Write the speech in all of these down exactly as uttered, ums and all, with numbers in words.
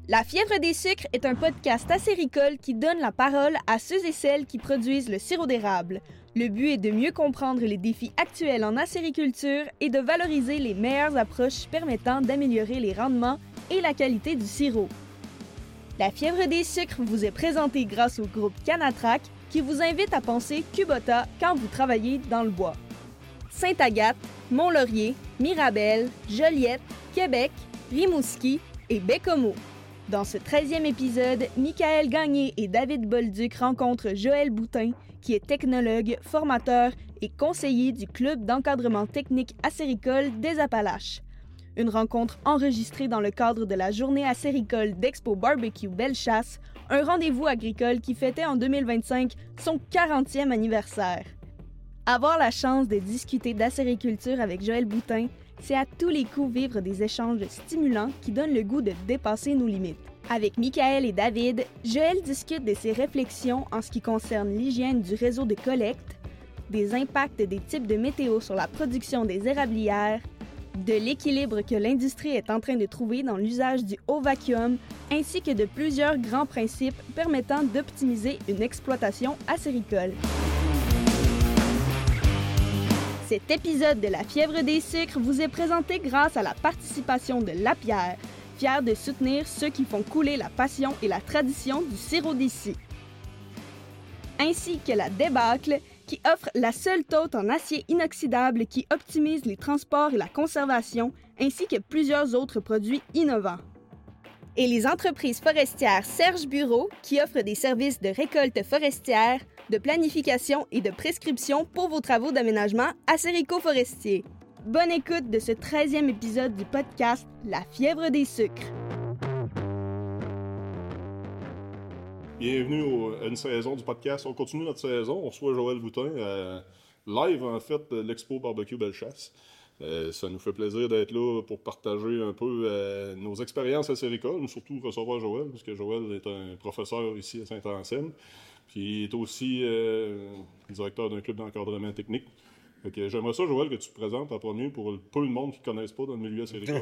La fièvre des sucres est un podcast acéricole qui donne la parole à ceux et celles qui produisent le sirop d'érable. Le but est de mieux comprendre les défis actuels en acériculture et de valoriser les meilleures approches permettant d'améliorer les rendements et la qualité du sirop. La fièvre des sucres vous est présentée grâce au groupe Canatrac qui vous invite à penser Kubota quand vous travaillez dans le bois. Sainte-Agathe, Mont-Laurier, Mirabel, Joliette, Québec, Rimouski et Bécomo. Dans ce treizième épisode, Michael Gagné et David Bolduc rencontrent Joël Boutin, qui est technologue, formateur et conseiller du Club d'encadrement technique acéricole des Appalaches. Une rencontre enregistrée dans le cadre de la journée acéricole d'Expo Barbecue Bellechasse, un rendez-vous agricole qui fêtait en deux mille vingt-cinq son quarantième anniversaire. Avoir la chance de discuter d'acériculture avec Joël Boutin, c'est à tous les coups vivre des échanges stimulants qui donnent le goût de dépasser nos limites. Avec Michael et David, Joël discute de ses réflexions en ce qui concerne l'hygiène du réseau de collecte, des impacts des types de météo sur la production des érablières, de l'équilibre que l'industrie est en train de trouver dans l'usage du haut vacuum, ainsi que de plusieurs grands principes permettant d'optimiser une exploitation acéricole. Cet épisode de La fièvre des sucres vous est présenté grâce à la participation de Lapierre, fière de soutenir ceux qui font couler la passion et la tradition du sirop d'ici. Ainsi que la Débâcle, qui offre la seule tote en acier inoxydable qui optimise les transports et la conservation, ainsi que plusieurs autres produits innovants. Et les entreprises forestières Serge Bureau, qui offrent des services de récolte forestière, de planification et de prescription pour vos travaux d'aménagement acérico-forestier. Bonne écoute de ce treizième épisode du podcast La fièvre des sucres. Bienvenue au, à une saison du podcast. On continue notre saison. On reçoit Joël Boutin, euh, live en fait de l'Expo Barbecue Bellechasse. Euh, ça nous fait plaisir d'être là pour partager un peu euh, nos expériences acéricoles, surtout recevoir Joël, parce que Joël est un professeur ici à Saint-Anselme. Puis il est aussi euh, directeur d'un club d'encadrement technique. Fait que j'aimerais ça, Joël, que tu te présentes en premier pour le peu de monde qui ne te connaissent pas dans le milieu acéricole.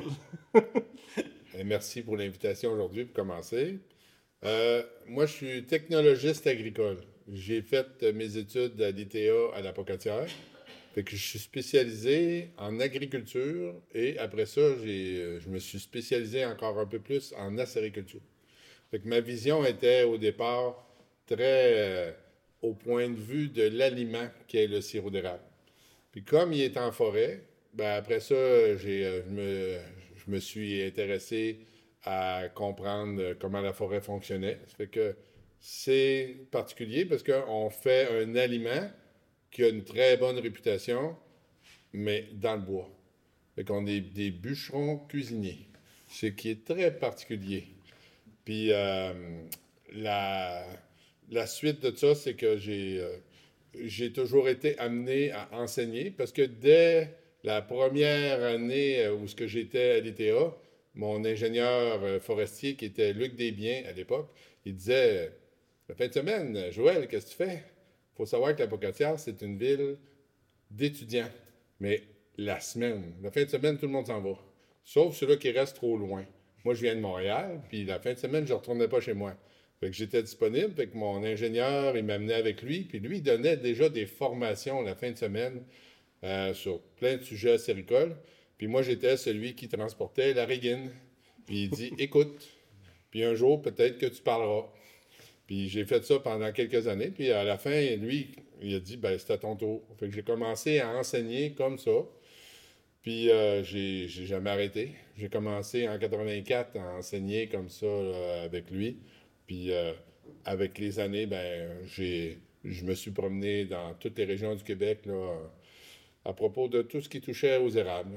Merci pour l'invitation aujourd'hui pour commencer. Euh, moi, je suis technologiste agricole. J'ai fait mes études à l'I T A à la Pocatière. Fait que je suis spécialisé en agriculture et après ça, j'ai, je me suis spécialisé encore un peu plus en acériculture. Fait que ma vision était au départ très euh, au point de vue de l'aliment qu'est le sirop d'érable. Puis comme il est en forêt, ben après ça, j'ai, euh, je, me, je me suis intéressé à comprendre comment la forêt fonctionnait. Ça fait que c'est particulier parce qu'on fait un aliment qui a une très bonne réputation, mais dans le bois. Fait qu'on est des bûcherons cuisiniers, ce qui est très particulier. Puis euh, la... La suite de ça, c'est que j'ai, euh, j'ai toujours été amené à enseigner parce que dès la première année où ce que j'étais à l'I T A, mon ingénieur forestier, qui était Luc Desbiens à l'époque, il disait « La fin de semaine, Joël, qu'est-ce que tu fais? Il faut savoir que la Pocatière, c'est une ville d'étudiants. Mais la semaine, la fin de semaine, tout le monde s'en va. Sauf ceux-là qui restent trop loin. Moi, je viens de Montréal, puis la fin de semaine, je ne retournais pas chez moi. Fait que j'étais disponible, fait que mon ingénieur, il m'amenait avec lui, puis lui, il donnait déjà des formations la fin de semaine euh, sur plein de sujets acéricoles. Puis moi, j'étais celui qui transportait la régine. Puis il dit « Écoute, puis un jour, peut-être que tu parleras. » Puis j'ai fait ça pendant quelques années, puis à la fin, lui, il a dit « Ben, c'est à ton tour. » Fait que j'ai commencé à enseigner comme ça. Puis euh, j'ai, j'ai jamais arrêté. J'ai commencé en quatre-vingt-quatre à enseigner comme ça là, avec lui. Puis euh, avec les années, ben j'ai, je me suis promené dans toutes les régions du Québec là, à propos de tout ce qui touchait aux érables.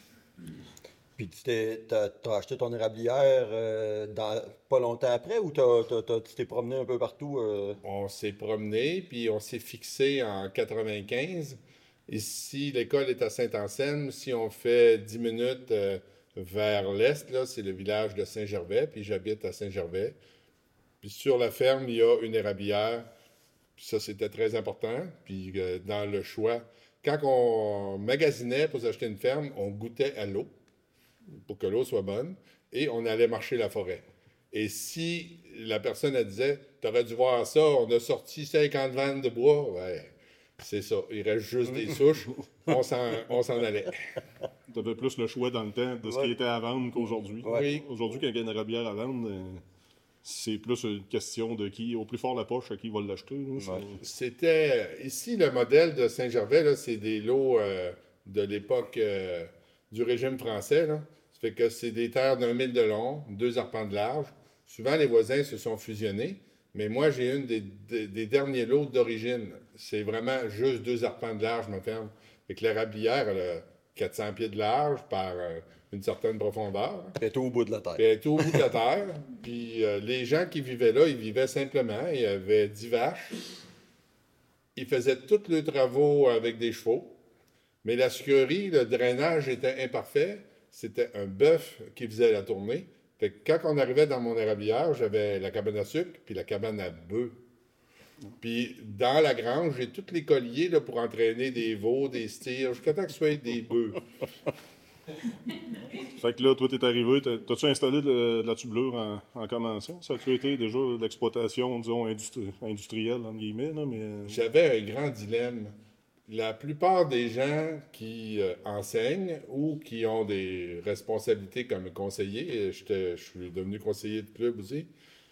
Puis tu t'es, t'as, t'as acheté ton érablière euh, dans, pas longtemps après ou t'as, t'as, t'as, tu t'es promené un peu partout? Euh... On s'est promené, puis on s'est fixé en quatre-vingt-quinze. Ici, l'école est à Saint-Anselme. Si on fait dix minutes euh, vers l'est, là, c'est le village de Saint-Gervais, puis j'habite à Saint-Gervais. Puis sur la ferme, il y a une érablière. Puis ça, c'était très important. Puis euh, dans le choix, quand on magasinait pour acheter une ferme, on goûtait à l'eau pour que l'eau soit bonne et on allait marcher la forêt. Et si la personne, elle disait, t'aurais dû voir ça, on a sorti cinquante vannes de bois, ouais, c'est ça. Il reste juste des souches, on s'en, on s'en allait. Tu avais plus le choix dans le temps de ce Ouais. qui était à vendre qu'aujourd'hui. Ouais. Oui. Aujourd'hui, quand il y a une érablière à vendre, euh, c'est plus une question de qui, au plus fort la poche, à qui va l'acheter. Là, c'est- Ouais. C'était, ici, le modèle de Saint-Gervais, là, c'est des lots euh, de l'époque euh, du régime français, là. Ça fait que c'est des terres d'un mille de long, deux arpents de large. Souvent, les voisins se sont fusionnés, mais moi, j'ai une des, des- des derniers lots d'origine. C'est vraiment juste deux arpents de large, ma ferme. Fait que l'érablière, elle a quatre cents pieds de large par euh, une certaine profondeur. T'es au bout de la Puis terre. elle était au bout de la terre. Puis euh, les gens qui vivaient là, ils vivaient simplement. Il y avait dix vaches. Ils faisaient tous les travaux avec des chevaux. Mais la sucrerie, le drainage était imparfait. C'était un bœuf qui faisait la tournée. Fait que quand on arrivait dans mon érablière, j'avais la cabane à sucre puis la cabane à bœufs. Puis dans la grange, j'ai tous les colliers là, pour entraîner des veaux, des styres, jusqu'à temps que ce soit des bœufs. Fait que là, toi, t'es arrivé, t'as- t'as-tu installé de, de la tubulure en, en commençant? Ça a-tu été déjà de l'exploitation, disons, industri- industrielle, entre guillemets, là, mais... euh, J'avais un grand dilemme. La plupart des gens qui euh, enseignent ou qui ont des responsabilités comme conseiller, et j'étais- je suis devenu conseiller de club aussi,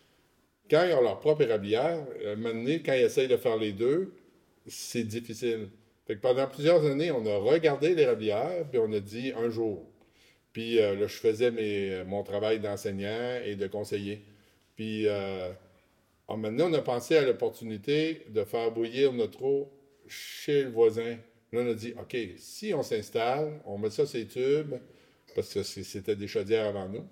quand ils ont leur propre érablière, à un moment donné, quand ils essayent de faire les deux, c'est difficile. Fait que pendant plusieurs années, on a regardé l'érablière, puis on a dit un jour. Puis euh, là, je faisais mes, mon travail d'enseignant et de conseiller. Puis euh, alors maintenant, on a pensé à l'opportunité de faire bouillir notre eau chez le voisin. Là, on a dit, OK, si on s'installe, on met ça sur les tubes, parce que c'est- c'était des chaudières avant nous.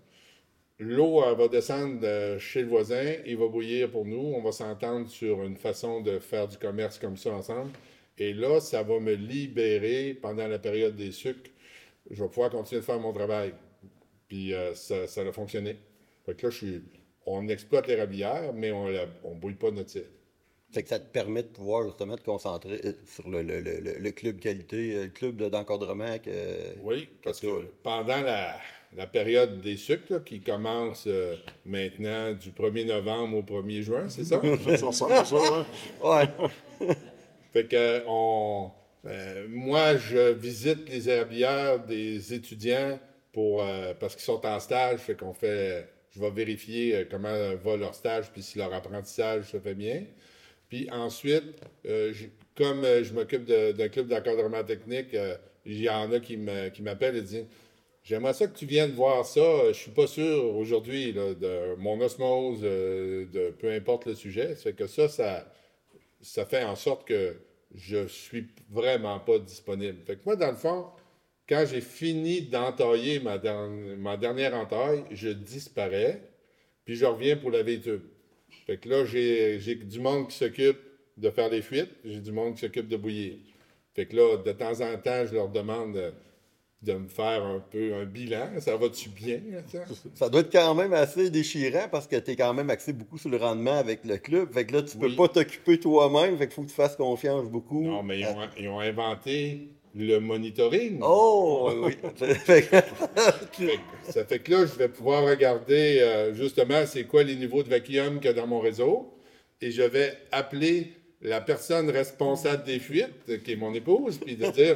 L'eau, elle va descendre de chez le voisin, il va bouillir pour nous. On va s'entendre sur une façon de faire du commerce comme ça ensemble. Et là, ça va me libérer pendant la période des sucres. Je vais pouvoir continuer de faire mon travail. Puis euh, ça, ça a fonctionné. Fait que là, je suis, on exploite l'érablière, mais on ne bouille pas notre cidre. Fait que ça te permet de pouvoir justement te concentrer euh, sur le, le, le, le- le club qualité, euh, le club de- d'encadrement que. Oui, parce que Parce que- pendant la, la période des sucres, là, qui commence euh, maintenant du premier novembre au premier juin, c'est ça? Ça ressemble à ça, ouais. Ouais. Fait que on, euh, moi, je visite les érablières des étudiants pour, euh, parce qu'ils sont en stage, fait qu'on fait, je vais vérifier euh, comment va leur stage puis si leur apprentissage se fait bien. Puis ensuite, euh, j'ai- comme euh, je m'occupe de- d'un club d'encadrement technique, euh, il y en a qui me- qui m'appellent et disent j'aimerais ça que tu viennes voir ça. Je suis pas sûr aujourd'hui là, de mon osmose, euh, de peu importe le sujet. Ça fait que ça, ça, ça fait en sorte que je suis vraiment pas disponible. Fait que moi, dans le fond, quand j'ai fini d'entailler ma, derni- ma dernière entaille, je disparais, puis je reviens pour laver les tubes. Fait que là, j'ai j'ai du monde qui s'occupe de faire les fuites, j'ai du monde qui s'occupe de bouillir. Fait que là, de temps en temps, je leur demande de, de me faire un peu un bilan. Ça va-tu bien, là, ça? Ça doit être quand même assez déchirant parce que t'es quand même axé beaucoup sur le rendement avec le club. Fait que là, tu peux Oui. pas t'occuper toi-même. Fait qu'il faut que tu fasses confiance beaucoup. Non, mais ils ont, ils ont inventé le monitoring. Oh, oui. Fait que- Fait que- ça fait que là, je vais pouvoir regarder euh, justement c'est quoi les niveaux de vacuum qu'il y a dans mon réseau et je vais appeler la personne responsable des fuites, qui est mon épouse, puis de dire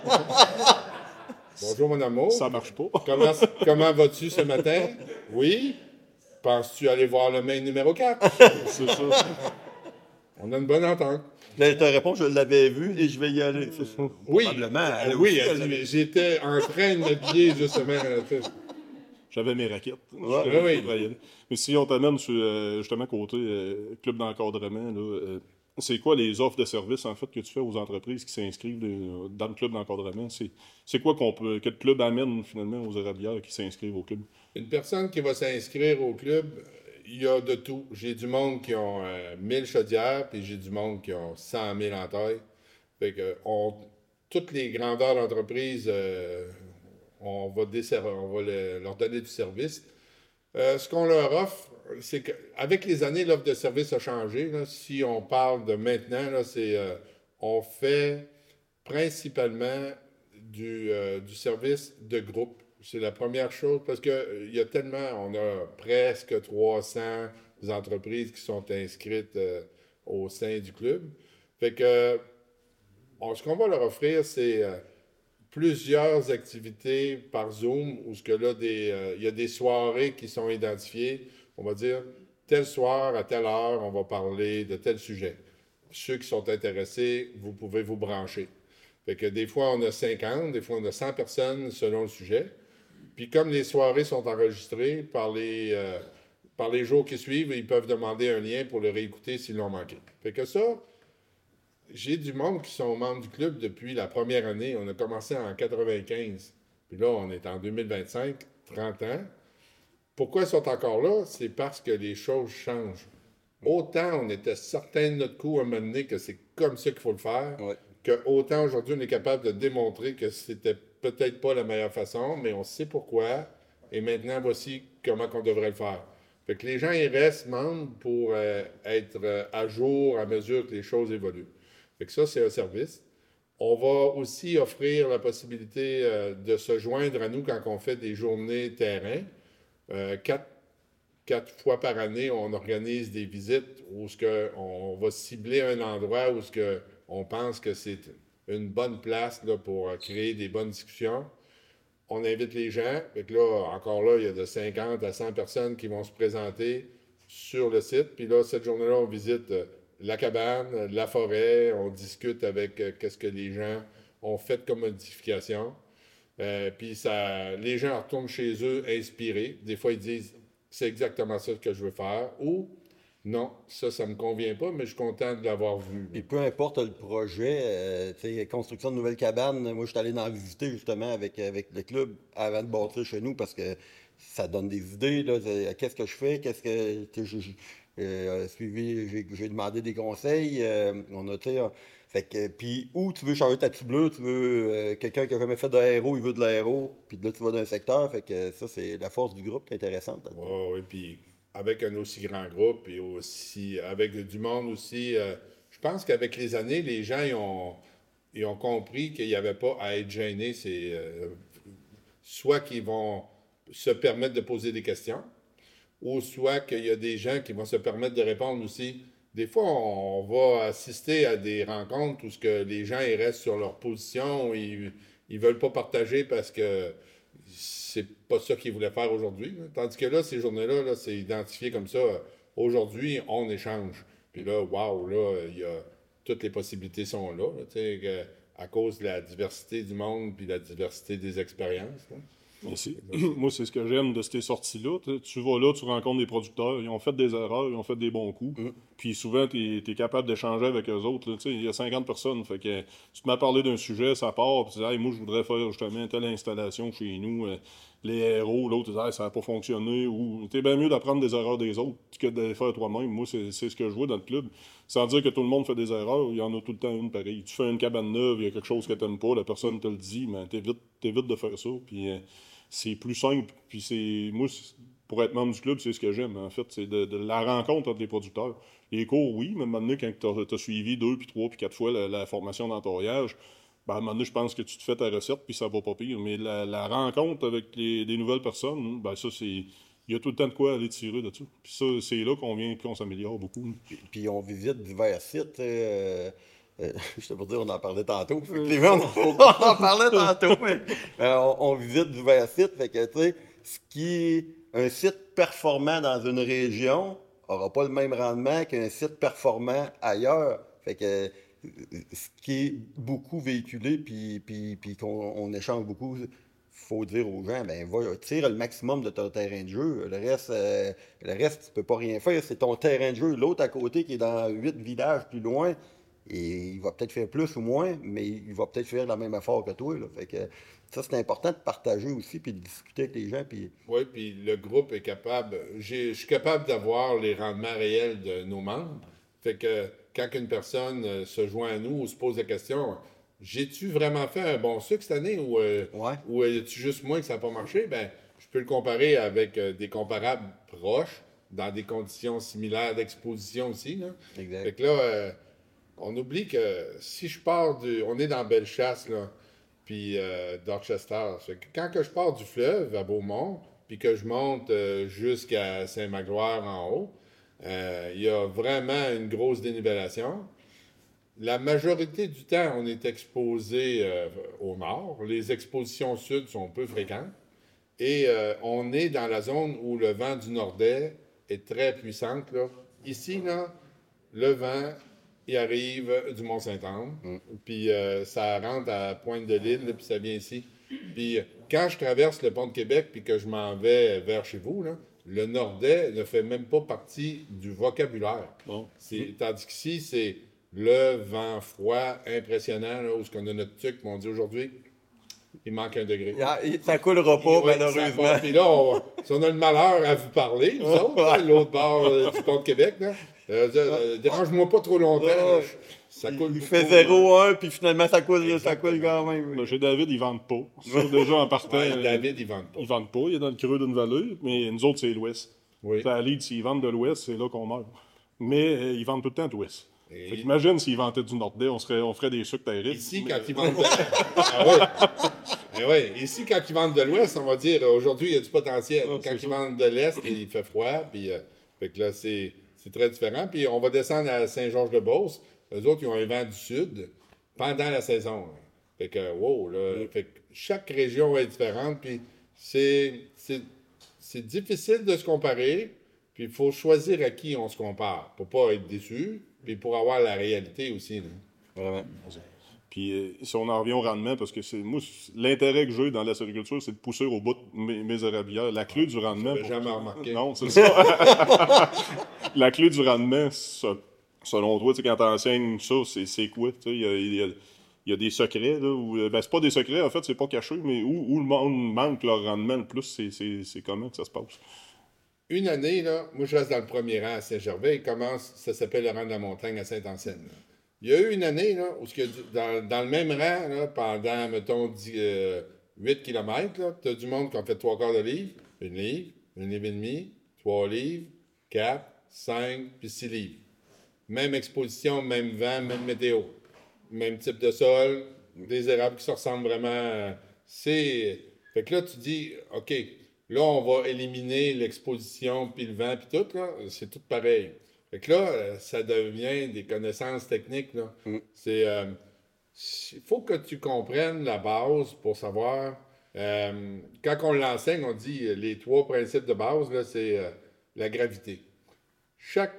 bonjour mon amour, Ça marche pas. comment, comment vas-tu ce matin? Oui. Penses-tu aller voir le main numéro quatre? C'est ça. On a une bonne entente. Là, ta réponse, je l'avais vue et je vais y aller. C'est ça. Oui. Probablement. Elle Oui, aussi, elle elle- dit, j'étais en train de m'habiller justement. euh, J'avais mes raquettes. Ouais, J'étais- oui. je pouvais y aller. Mais si on t'amène sur, euh, justement, côté euh, club d'encadrement, là, euh, c'est quoi les offres de services, en fait, que tu fais aux entreprises qui s'inscrivent euh, dans le club d'encadrement? C'est, c'est quoi qu'on peut, que le club amène, finalement, aux érablières qui s'inscrivent au club? Une personne qui va s'inscrire au club, il y a de tout. J'ai du monde qui ont euh, mille chaudières, puis j'ai du monde qui ont cent mille en taille. Fait que on, toutes les grandeurs d'entreprise, euh, on va, desser- on va le- leur donner du service. Euh, ce qu'on leur offre, c'est qu'avec les années, l'offre de service a changé. Là. Si on parle de maintenant, là, c'est euh, on fait principalement du, euh, du service de groupe. C'est la première chose, parce qu'il y a tellement, on a presque trois cents entreprises qui sont inscrites euh, au sein du club. Fait que, on, ce qu'on va leur offrir, c'est euh, plusieurs activités par Zoom, où ce que là, des, euh, il y a des soirées qui sont identifiées. On va dire, tel soir, à telle heure, on va parler de tel sujet. Ceux qui sont intéressés, vous pouvez vous brancher. Fait que des fois, on a cinquante, des fois, on a cent personnes selon le sujet. Puis comme les soirées sont enregistrées par les, euh, par les jours qui suivent, ils peuvent demander un lien pour le réécouter s'ils l'ont manqué. Fait que ça, j'ai du monde qui sont membres du club depuis la première année. On a commencé en quatre-vingt-quinze. Puis là, on est en deux mille vingt-cinq, trente ans. Pourquoi ils sont encore là? C'est parce que les choses changent. Autant on était certain de notre coup à un moment donné que c'est comme ça qu'il faut le faire, Ouais. que autant aujourd'hui on est capable de démontrer que c'était peut-être pas la meilleure façon, mais on sait pourquoi, et maintenant voici comment on devrait le faire. Fait que les gens ils restent membres pour euh, être euh, à jour à mesure que les choses évoluent. Fait que ça, c'est un service. On va aussi offrir la possibilité euh, de se joindre à nous quand on fait des journées terrain. Euh, quatre Quatre fois par année, on organise des visites où ce que on va cibler un endroit où ce que on pense que c'est une bonne place là, pour créer des bonnes discussions. On invite les gens. Fait que là, encore là, il y a de cinquante à cent personnes qui vont se présenter sur le site. Puis là, cette journée-là, on visite la cabane, la forêt. On discute avec euh, qu'est-ce que les gens ont fait comme modification. Euh, puis ça, les gens retournent chez eux inspirés. Des fois, ils disent c'est exactement ça que je veux faire, ou non, ça, ça me convient pas, mais je suis content de l'avoir vu. Puis peu importe le projet, euh, tu sais, construction de nouvelles cabanes, moi je suis allé en visiter justement avec, avec le club avant de bâtir chez nous parce que ça donne des idées, là, qu'est-ce que je fais, qu'est-ce que, tu sais, j'ai euh, suivi, j'ai, j'ai demandé des conseils, euh, on a, tu sais, fait que, puis où tu veux changer ta petite bleue, tu veux euh, quelqu'un qui a jamais fait de l'aéro, il veut de l'aéro, puis là tu vas d'un secteur, fait que ça c'est la force du groupe qui est intéressante. Oh, oui, puis avec un aussi grand groupe et aussi avec du monde aussi, euh, je pense qu'avec les années, les gens ils ont, ils ont compris qu'il n'y avait pas à être gêné, c'est euh, soit qu'ils vont se permettre de poser des questions, ou soit qu'il y a des gens qui vont se permettre de répondre aussi. Des fois, on va assister à des rencontres où ce que les gens ils restent sur leur position, ils ne veulent pas partager parce que c'est pas ça qu'ils voulaient faire aujourd'hui. Là. Tandis que là, ces journées-là, là, c'est identifié comme ça. Aujourd'hui, on échange. Puis là, waouh, là, il y a toutes les possibilités sont là, là tu sais, à cause de la diversité du monde puis la diversité des expériences. Là. C'est, moi, c'est ce que j'aime de ces sorties-là. Tu, tu vas là, tu rencontres des producteurs, ils ont fait des erreurs, ils ont fait des bons coups. Mm. Puis souvent, tu es capable d'échanger avec eux autres. Il y a cinquante personnes. Fait que tu te mets à parler d'un sujet, ça part, puis tu dis hey, moi, je voudrais faire justement telle installation chez nous. Euh, les héros, l'autre, tu dis hey, ça n'a pas fonctionné. Ou t'es bien mieux d'apprendre des erreurs des autres que de les faire toi-même. Moi, c'est, c'est ce que je vois dans le club. Sans dire que tout le monde fait des erreurs, il y en a tout le temps une pareille. Tu fais une cabane neuve, il y a quelque chose que tu n'aimes pas, la personne te le dit, mais t'évites, t'évites de faire ça. Puis. Euh, c'est plus simple, puis c'est moi, pour être membre du club, c'est ce que j'aime, en fait, c'est de, de la rencontre entre les producteurs. Les cours, oui, mais à un moment donné, quand tu as suivi deux, puis trois, puis quatre fois la, la formation d'entourage, ben, à un moment donné, je pense que tu te fais ta recette, puis ça va pas pire. Mais la, la rencontre avec les, des nouvelles personnes, ben ça, c'est... Il y a tout le temps de quoi aller tirer là-dessus. Puis ça, c'est là qu'on vient, qu'on s'améliore beaucoup. Puis, puis on visite divers sites, euh... Euh, je te pour dire, on en parlait tantôt. Effectivement, on, on en parlait tantôt, mais euh, on, on visite divers sites. Fait que, tu sais, ce qui est un site performant dans une région n'aura pas le même rendement qu'un site performant ailleurs. Fait que, ce qui est beaucoup véhiculé, puis, puis, puis qu'on on échange beaucoup, il faut dire aux gens, ben va, tire le maximum de ton terrain de jeu. Le reste, euh, le reste tu peux pas rien faire. C'est ton terrain de jeu. L'autre à côté qui est dans huit villages plus loin, et il va peut-être faire plus ou moins, mais il va peut-être faire le même effort que toi. Là. Fait que ça, c'est important de partager aussi, puis de discuter avec les gens. Puis... Oui, puis le groupe est capable... J'ai, je suis capable d'avoir les rendements réels de nos membres. Fait que quand une personne se joint à nous ou se pose la question, j'ai-tu vraiment fait un bon sucre cette année ou, euh, ouais. ou est-tu juste moi que ça n'a pas marché? Ben, je peux le comparer avec euh, des comparables proches, dans des conditions similaires d'exposition aussi. Là. Exact. Fait que là... Euh, on oublie que si je pars du... On est dans Bellechasse, là. puis euh, Dorchester. Fait que quand que je pars du fleuve à Beaumont, puis que je monte euh, jusqu'à Saint-Magloire en haut, euh, il y a vraiment une grosse dénivellation. La majorité du temps, on est exposé euh, au nord. Les expositions sud sont peu fréquentes. Et euh, on est dans la zone où le vent du nordais est très puissant. Là. Ici, là, le vent, il arrive du Mont-Saint-Anne, mm. puis euh, ça rentre à Pointe-de-l'Île, puis ça vient ici. Puis quand je traverse le pont de Québec, puis que je m'en vais vers chez vous, là, le nordais ne fait même pas partie du vocabulaire. Bon. C'est, tandis qu'ici, c'est le vent froid impressionnant, là, où ce qu'on a notre tuque, on dit aujourd'hui, il manque un degré. Ah, ça coulera pas, ouais, malheureusement. Puis là, on, si on a le malheur à vous parler, nous autres, là, l'autre bord euh, du pont de Québec, là, euh, euh, dérange-moi pas trop longtemps. Là, ça coule il fait zéro un, puis finalement, ça coule, ça coule quand même. Ben, chez David, ils vendent pas. Ça, déjà, en partant, ouais, David, ils vendent pas. Ils vendent pas. Il est dans le creux d'une vallée, mais nous autres, c'est l'ouest. Oui. À Leeds, s'ils vendent de l'ouest, c'est là qu'on meurt. Mais euh, ils vendent tout le temps de l'ouest. Et... Fait qu'imagine s'ils vendaient du nord-est, on, serait, on ferait des sucres terribles. Ici, mais... quand ils vendent de... ah, ouais. Ah, ouais. Ici, quand ils vendent de l'ouest, on va dire, aujourd'hui, il y a du potentiel. Ah, quand ils vendent de l'est, il fait froid, puis euh, fait que là, c'est, c'est très différent. Puis on va descendre à Saint-Georges-de-Beauce. Eux autres, ils ont un vent du sud pendant la saison. Fait que, wow, là, mm. fait que chaque région est différente, puis c'est, c'est, c'est difficile de se comparer, puis il faut choisir à qui on se compare pour pas être déçu. Puis pour avoir la réalité aussi. Là. Vraiment. Puis euh, si on en revient au rendement, parce que c'est moi, l'intérêt que j'ai dans la sériculture, c'est de pousser au bout de mes, mes érablières. La clé du rendement... Je n'avais jamais remarqué. Non, c'est ça. La clé du rendement, ça, selon toi, quand tu enseignes ça, c'est, c'est quoi? Il y a, y, a, y a des secrets, là, où, ben c'est pas des secrets, en fait, c'est pas caché, mais où, où le monde manque leur rendement le plus, c'est, c'est, c'est comment que ça se passe? Une année, là, moi je reste dans le premier rang à Saint-Gervais, il commence, ça s'appelle le rang de la montagne à Sainte-Anselme. Là. Il y a eu une année, là, où dans, dans le même rang, là, pendant, mettons, dix, euh, huit kilomètres, tu as du monde qui a fait trois quarts de livre, une livre, une livre et demi, trois livres, quatre, cinq, puis six livres. Même exposition, même vent, même météo. Même type de sol, des érables qui se ressemblent vraiment. C'est... Fait que là, tu dis, OK, là, on va éliminer l'exposition, puis le vent, puis tout, là, c'est tout pareil. Fait que là, ça devient des connaissances techniques, là. Mm. C'est... Il euh, faut que tu comprennes la base pour savoir... Euh, quand on l'enseigne, on dit les trois principes de base, là, c'est euh, la gravité. Chaque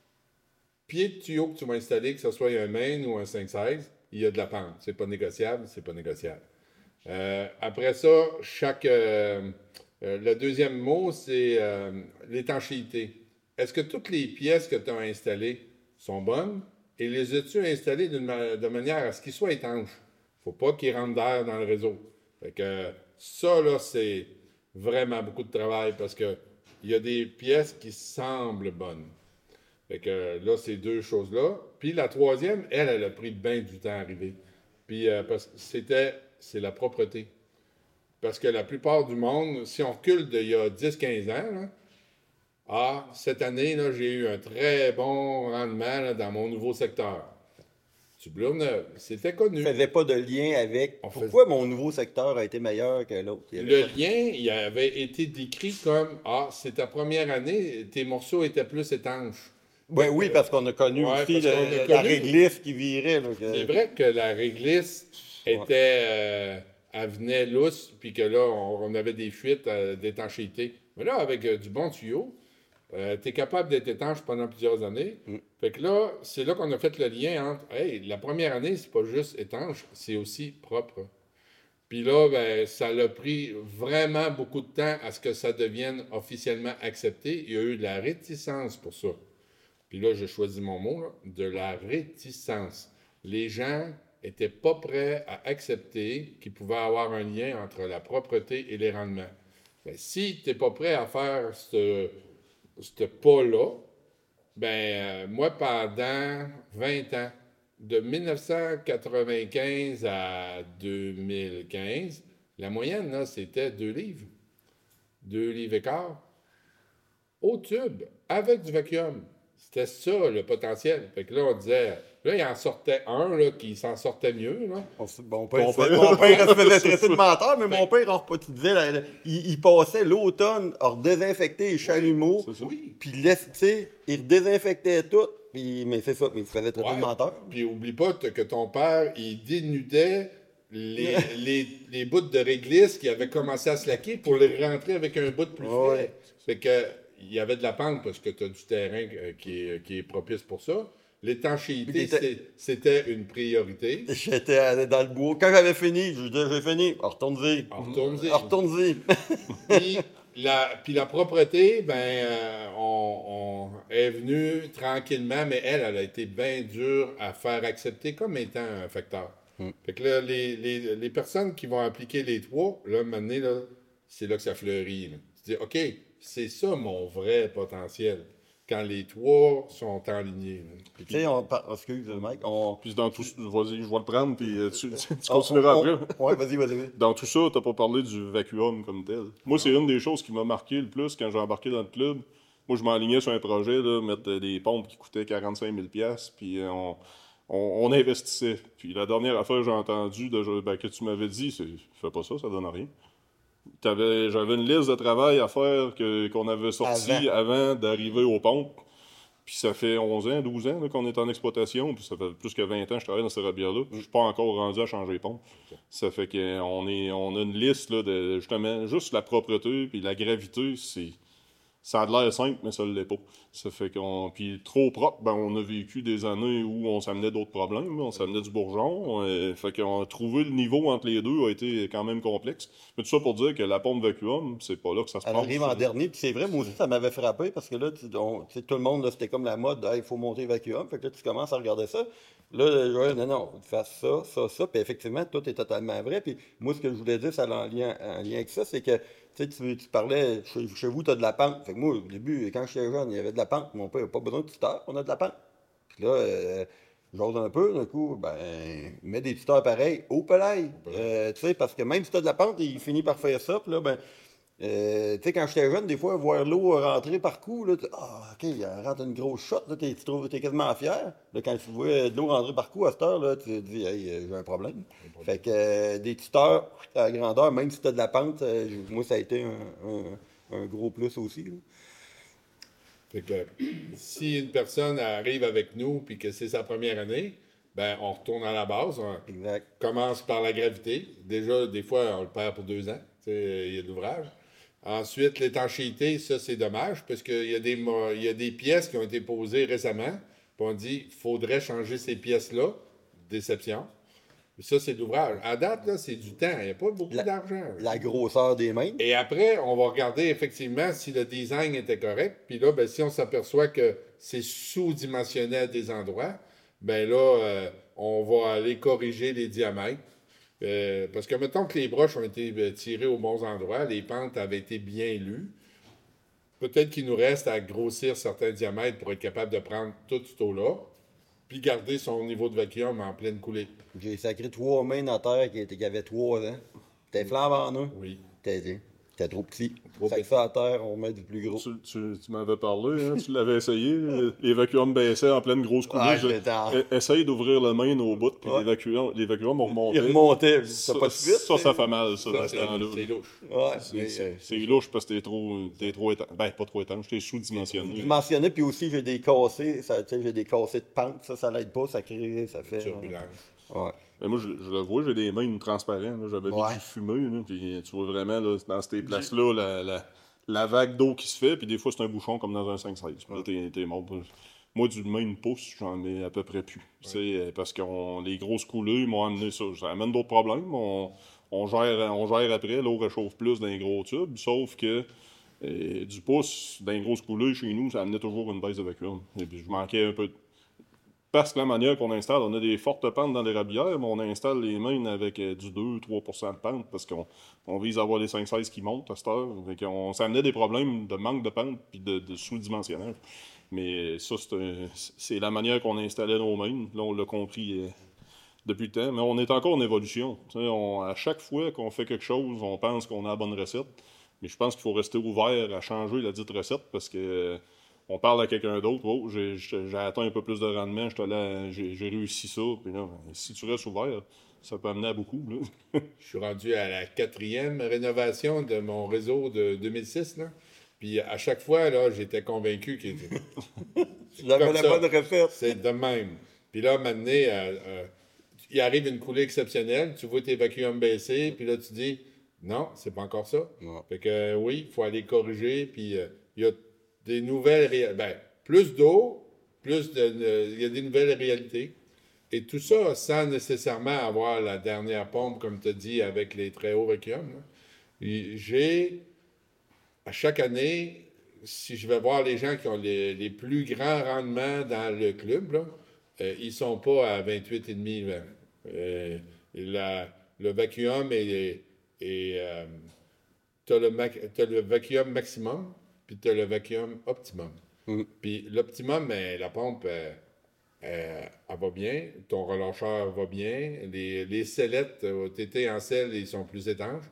pied de tuyau que tu vas installer, que ce soit un main ou un cinq seize, il y a de la pente. C'est pas négociable, c'est pas négociable. Euh, après ça, chaque... Euh, Euh, le deuxième mot, c'est euh, l'étanchéité. Est-ce que toutes les pièces que tu as installées sont bonnes et les as-tu installées d'une ma- de manière à ce qu'ils soient étanches? Il ne faut pas qu'ils rentrent d'air dans le réseau. Fait que ça, là, c'est vraiment beaucoup de travail parce qu'il y a des pièces qui semblent bonnes. Fait que là, ces deux choses-là. Puis la troisième, elle, elle a pris bien du temps à arriver. Puis euh, parce que c'était, c'est la propreté. Parce que la plupart du monde, si on recule d'il y a dix à quinze ans, là, ah, cette année, là, j'ai eu un très bon rendement là, dans mon nouveau secteur. Du Bourgneuf, c'était connu. On ne faisait pas de lien avec on pourquoi faisait... mon nouveau secteur a été meilleur que l'autre. Le pas... lien, il avait été décrit comme ah, c'est ta première année, tes morceaux étaient plus étanches. Ouais, oui, parce qu'on a connu ouais, aussi le, a connu... la réglisse qui virait. Là, que... C'est vrai que la réglisse ouais. était... Euh, elle venait lousse, puis que là, on, on avait des fuites euh, d'étanchéité. Mais là, avec euh, du bon tuyau, euh, tu es capable d'être étanche pendant plusieurs années. Mm. Fait que là, c'est là qu'on a fait le lien entre, hey, la première année, c'est pas juste étanche, c'est aussi propre. Puis là, ben, ça a pris vraiment beaucoup de temps à ce que ça devienne officiellement accepté. Il y a eu de la réticence pour ça. Puis là, j'ai choisi mon mot, là, de la réticence. Les gens n'étaient pas prêts à accepter qu'il pouvait avoir un lien entre la propreté et les rendements. Bien, si tu n'es pas prêt à faire ce, ce pas-là, ben euh, moi, pendant vingt ans, de dix-neuf cent quatre-vingt-quinze à deux mille quinze, la moyenne, là, c'était deux livres. Deux livres et quart. Au tube, avec du vacuum. C'était ça, le potentiel. Fait que là, on disait, là, il en sortait un là, qui s'en sortait mieux. Là. On se- Mon père, Mon se fait- père. mon père se faisait traiter de menteur, mais mon père, alors, tu disais, là, là, il, il passait l'automne à redésinfecter les chalumeaux, C'est ça. Oui. puis laisse- tu sais, il redésinfectait tout, puis, mais c'est ça, mais il se faisait traiter Ouais. de menteur. Puis oublie pas t- que ton père, il dénudait les, les, les bouts de réglisse qui avaient commencé à se laquer pour les rentrer avec un bout de plus frais. Ouais. Fait que il y avait de la pente parce que tu as du terrain euh, qui est, qui est propice pour ça. L'étanchéité, Il était- c'est- c'était une priorité. J'étais allé dans le bois. Quand j'avais fini, je disais, j'ai fini, retourne-y. Alors, retourne-y. Retourne-y. Puis la, puis la propreté, ben, euh, on, on est venu tranquillement, mais elle, elle a été bien dure à faire accepter comme étant un facteur. Mm. Fait que là, les, les, les personnes qui vont appliquer les trois, là, maintenant, là, c'est là que ça fleurit. Là. Tu dis, OK, c'est ça mon vrai potentiel. Quand les trois sont enlignés. là. Puis, tu sais, on par- excuse, mec, on. Puis dans tout vas-y, je vais le prendre, puis euh, tu, tu on- continueras on- après. Ouais, vas-y, vas-y. Dans tout ça, t'as pas parlé du vacuum comme tel. Moi, c'est une des choses qui m'a marqué le plus quand j'ai embarqué dans le club. Moi, je m'enlignais sur un projet, là, mettre euh, des pompes qui coûtaient quarante-cinq mille dollars, puis euh, on, on, on investissait. Puis la dernière affaire que j'ai entendue de, ben, que tu m'avais dit, c'est « fais pas ça, ça donne rien ». T'avais- J'avais une liste de travail à faire que, qu'on avait sorti Avant. avant, d'arriver aux pompes. Puis ça fait onze ans, douze ans là, qu'on est en exploitation. Puis ça fait plus que vingt ans que je travaille dans cette rabière-là. Je suis pas encore rendu à changer les pompes. Ça fait qu'on est, on a une liste là, de justement juste la propreté puis la gravité, c'est. Ça a de l'air simple, mais ça ne l'est pas. Ça fait qu'on. Puis trop propre, ben on a vécu des années où on s'amenait d'autres problèmes, là. On s'amenait du bourgeon. euh, fait qu'on a trouvé le niveau entre les deux a été quand même complexe. Mais tout ça pour dire que la pompe vacuum, c'est pas là que ça se Elle passe. arrive en dernier, puis c'est vrai, moi aussi, ça m'avait frappé parce que là, tu on- tu sais, tout le monde, là, c'était comme la mode, il faut monter vacuum. Fait que là, tu commences à regarder ça. Là, ouais, non, non, faut que tu fasses ça, ça, ça. Puis effectivement, tout est totalement vrai. Puis moi, ce que je voulais dire, ça a en lien, en lien avec ça, c'est que tu sais, tu, tu parlais, chez, chez vous, tu as de la pente. Fait que moi, au début, quand j'étais jeune, il y avait de la pente. Mon père n'a pas besoin de tuteur, on a de la pente. Puis là, euh, j'ose un peu, d'un coup, ben, il met des tuteurs pareils au palais. Euh, tu sais, parce que même si tu as de la pente, il finit par faire ça. Puis là, ben, euh, tu sais, quand j'étais jeune, des fois, voir l'eau rentrer par coup, là, tu ah, OK, il rentre une grosse shot, là, t'es, tu trouves, t'es quasiment fier. Là, quand tu vois de l'eau rentrer par coup à cette heure, là, tu te dis, hey, euh, j'ai un problème. Fait que euh, des tuteurs à grandeur, même si tu as de la pente, euh, je- moi, ça a été un, un- un gros plus aussi. Là. Fait que si une personne arrive avec nous puis que c'est sa première année, ben on retourne à la base. On Exact. commence par la gravité. Déjà, des fois, on le perd pour deux ans. Tu sais, il y a de l'ouvrage. Ensuite, l'étanchéité, ça, c'est dommage parce qu'il y, a des mo- il y a des pièces qui ont été posées récemment. Puis on dit, il faudrait changer ces pièces-là. Déception. Ça, c'est de l'ouvrage. À date, là, c'est du temps. Il n'y a pas beaucoup La- d'argent. La grosseur des mains. Et après, on va regarder effectivement si le design était correct. Puis là, ben, si on s'aperçoit que c'est sous-dimensionné à des endroits, ben là, euh, on va aller corriger les diamètres. Euh, parce que mettons que les broches ont été euh, tirées aux bons endroits, les pentes avaient été bien lues. Peut-être qu'il nous reste à grossir certains diamètres pour être capable de prendre tout ce eau-là, puis garder son niveau de vacuum en pleine coulée. J'ai sacré trois mains à terre qui, étaient- qui avaient trois ans. T'es flambant en un. Oui. T'es, t'es trop petit. Trop Sacré petit. ça à terre, on met du plus gros. Tu, tu- tu m'avais parlé, hein, tu l'avais essayé. Les vacuums baissaient en pleine grosse coulée. Ouais, Je- j'étais en- e- Essaye d'ouvrir la main au bout, puis Ouais. les vacuums, les vacuums ont remonté. Il remontait. Ça, T'as pas de suite. ça, ça fait mal, ça, Ça, dans ce c'est temps-là. c'est louche. Ouais, C'est- mais, C'est euh, c'est louche parce que t'es trop, t'es trop étanche. Ben, pas trop étanche, t'es je sous-dimensionné. mentionnais, puis aussi j'ai des cassés, ça, tu sais, j'ai des cassés de pente, ça, ça l'aide pas, ça crée, ça fait. Turbulence. Ouais. Mais moi, je, je le vois, j'ai des mains transparentes. là. J'avais Ouais. vu du fumé, là, puis tu vois vraiment, là, dans ces places-là, la, la, la vague d'eau qui se fait, puis des fois, c'est un bouchon comme dans un cinq seize. Puis là, t'es, t'es mort. Moi, du même pouce, j'en ai à peu près plus. Tu sais, parce que les grosses coulées m'ont amené ça. Ça amène d'autres problèmes. On, on, gère, on gère après, l'eau réchauffe plus dans les gros tubes, sauf que euh, du pouce, dans les grosses coulées, chez nous, ça amenait toujours une baisse de vacuum. Et puis, je manquais un peu de... Parce que la manière qu'on installe, on a des fortes pentes dans les rabières, mais on installe les mains avec euh, du deux à trois pour cent de pente parce qu'on on vise à avoir les cinq seize qui montent à cette heure. Fait qu'on- ça amenait des problèmes de manque de pente puis de, de sous-dimensionnage. Mais ça, c'est, un- c'est la manière qu'on installait nos mains. Là, on l'a compris euh, depuis le temps. Mais on est encore en évolution. Tu sais, on- à chaque fois qu'on fait quelque chose, on pense qu'on a la bonne recette. Mais je pense qu'il faut rester ouvert à changer la dite recette parce que euh, on parle à quelqu'un d'autre, oh, j'ai, j'ai atteint un peu plus de rendement, je là, j'ai, j'ai réussi ça. Puis là, ben, si tu restes ouvert, ça peut amener à beaucoup. Là. Je suis rendu à la quatrième rénovation de mon réseau de deux mille six. Là. Puis à chaque fois, là, j'étais convaincu qu'il était. J'avais la bonne recette. C'est de même. Puis là, maintenant, euh, euh, il arrive une coulée exceptionnelle, tu vois tes vacuums baisser, puis là, tu dis, non, c'est pas encore ça. Non. Fait que euh, oui, il faut aller corriger, puis euh, il y a des nouvelles réalités. Ben, plus d'eau, plus de. de- Il y a des nouvelles réalités. Et tout ça sans nécessairement avoir la dernière pompe, comme tu as dit, avec les très hauts vacuums. Là. Et j'ai, à chaque année, si je vais voir les gens qui ont les, les plus grands rendements dans le club, là, euh, ils ne sont pas à vingt-huit virgule cinq. Euh, la- le vacuum est. est euh, tu as le, mac- t'as le vacuum maximum, puis tu as le vacuum optimum. Mm. Puis l'optimum, ben, la pompe, euh, euh, elle va bien, ton relâcheur va bien, les, les sellettes au T T en selle, ils sont plus étanches.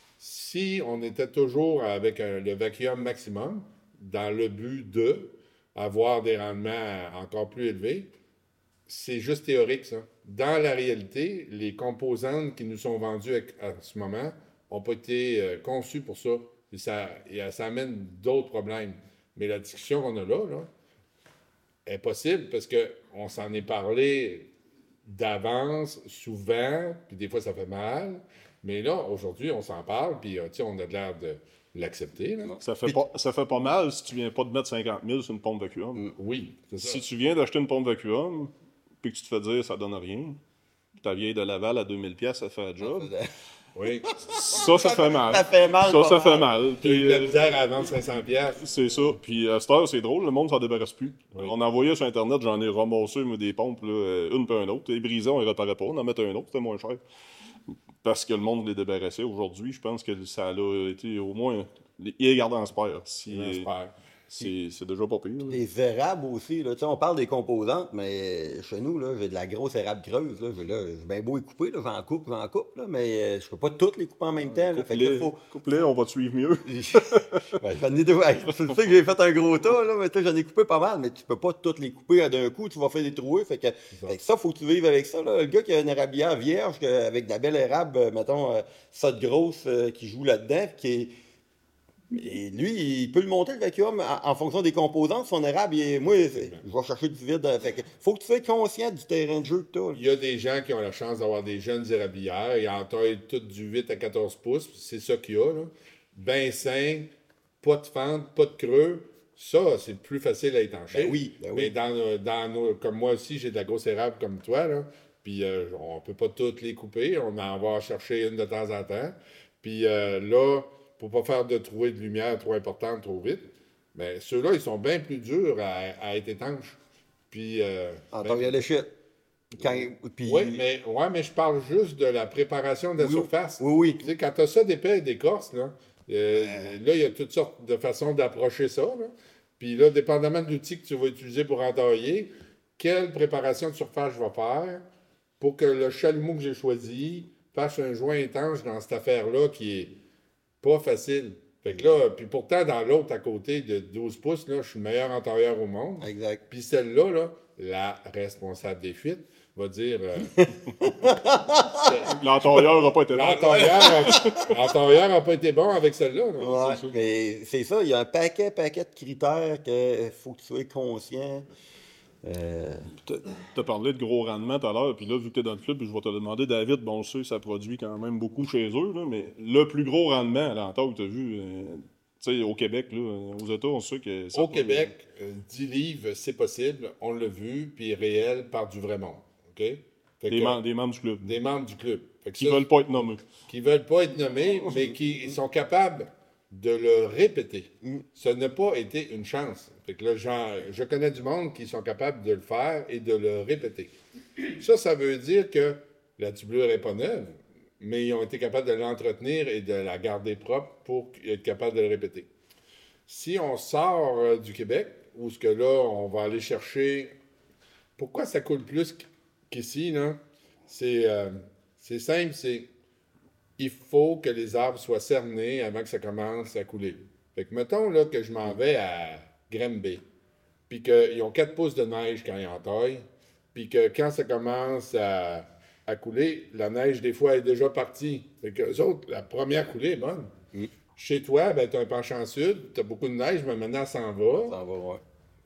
Si on était toujours avec un- le vacuum maximum, dans le but de avoir des rendements encore plus élevés, c'est juste théorique, ça. Dans la réalité, les composantes qui nous sont vendues à, à ce moment n'ont pas été euh, conçues pour ça. Et ça, et ça amène d'autres problèmes. Mais la discussion qu'on a là, là est possible parce qu'on s'en est parlé d'avance, souvent, puis des fois ça fait mal. Mais là, aujourd'hui, on s'en parle, puis euh, tu sais, on a de l'air de l'accepter. Là. Ça fait, pas, ça fait pas mal si tu viens pas de mettre cinquante mille sur une pompe vacuum. Oui, c'est ça. Si tu viens d'acheter une pompe vacuum, puis que tu te fais dire ça donne rien, puis ta vieille de Laval à deux mille dollars, ça fait un job, Oui. ça, ça fait mal. Ça fait mal, Ça, pas ça mal. fait mal. Puis Puis, la euh, misère à vendre cinq cents piastres. c'est ça. Puis à cette heure, c'est drôle, le monde s'en débarrasse plus. Oui. On envoyait sur Internet, j'en ai ramassé moi, des pompes, là, euh, une puis un autre. Les brisés, on les réparait pas. On en mettait un autre, c'était moins cher. Parce que le monde les débarrassait. Aujourd'hui, je pense que ça a été au moins. Il les garde en spare. Si, J'espère. c'est, c'est déjà pas pire. là. Les érables aussi, là, tu sais, on parle des composantes, mais chez nous, là, j'ai de la grosse érable creuse. Là, j'ai, là, j'ai bien beau les couper, là, j'en coupe, j'en coupe, là, mais euh, je peux pas toutes les couper en même temps. Là, fait que là, Coupe-les, faut... coupe-les, on va te suivre mieux. Ouais, j'en ai deux. Hey, tu sais que j'ai fait un gros tas, là, mais tu sais, j'en ai coupé pas mal, mais tu peux pas toutes les couper d'un coup, tu vas faire des trouées. Fait que ça, fait que ça faut que tu vives avec ça. Là. Le gars qui a une érablière vierge, que- avec de la belle érable, euh, mettons, euh, ça de grosse euh, qui joue là-dedans, puis qui est. Et lui, il peut le monter le vacuum en, en fonction des composantes. Son érable, il est- moi, c'est- je vais chercher du vide. euh, Fait que faut que tu sois conscient du terrain de jeu que tu as. Il y a des gens qui ont la chance d'avoir des jeunes érablières. Ils en taillent toutes du huit à quatorze pouces. C'est ça qu'il y a. Là. Ben sain, pas de fente, pas de creux. Ça, c'est plus facile à étancher. Ben oui, ben oui. Mais dans, euh, dans nos- comme moi aussi, j'ai de la grosse érable comme toi. Là. Puis euh, on peut pas toutes les couper. On en va chercher une de temps en temps. Puis euh, là, pour pas faire de trouées de lumière trop importantes trop vite, mais ceux-là, ils sont bien plus durs à, à être étanches. Puis, euh, En ben, tant que l'échelle. Quand, puis, oui, mais, ouais, mais je parle juste de la préparation de la Oui, surface. oui, oui. Tu sais, quand tu as ça d'épais et d'écorce, là, euh, là, il y a toutes sortes de façons d'approcher ça. Là. Puis là, dépendamment de l'outil que tu vas utiliser pour entailler, quelle préparation de surface je vais faire pour que le chalumeau que j'ai choisi fasse un joint étanche dans cette affaire-là qui est pas facile. Fait que là, puis pourtant, dans l'autre à côté de douze pouces, là, je suis le meilleur entailleur au monde. Exact. Puis celle-là, là, la responsable des fuites, va dire euh, L'entailleur n'a pas été là. l'entailleur l'entailleur n'a pas été bon avec celle-là. là. Ouais, c'est ça. mais c'est ça, il y a un paquet, paquet de critères qu'il faut que tu sois conscient. Euh, T'as t'as parlé de gros rendement tout à l'heure, puis là, vu que t'es dans le club, je vais te le demander, David, bon, je sais, ça produit quand même beaucoup chez eux, là, mais le plus gros rendement à l'entaille que t'as vu, euh, tu sais, au Québec, là, aux États, on sait que... ça Au peut- Québec, euh, dix livres, c'est possible. On l'a vu, puis réel par du vrai monde. OK? Fait Des, que- mem- des membres du club. des membres du club. Fait que Qui ça, veulent pas être nommés. qui veulent pas être nommés, mais qui sont capables de le répéter. Ça n'a pas été une chance. Fait que là, j'en- je connais du monde qui sont capables de le faire et de le répéter. Ça, ça veut dire que la tubulure n'est pas neuve, mais ils ont été capables de l'entretenir et de la garder propre pour être capables de le répéter. Si on sort euh, du Québec, où ce que là, on va aller chercher... Pourquoi ça coule plus qu'ici, là? C'est euh, c'est simple, c'est... Il faut que les arbres soient cernés avant que ça commence à couler. Fait que mettons là, que je m'en vais à Granby. puis qu'ils ont quatre pouces de neige quand ils entaillent, puis que quand ça commence à, à couler, la neige, des fois, est déjà partie. Fait que eux autres, la première coulée est bonne. Mm. Chez toi, ben, tu as un penchant sud, tu as beaucoup de neige, mais maintenant, ça s'en va. Ça va, ouais.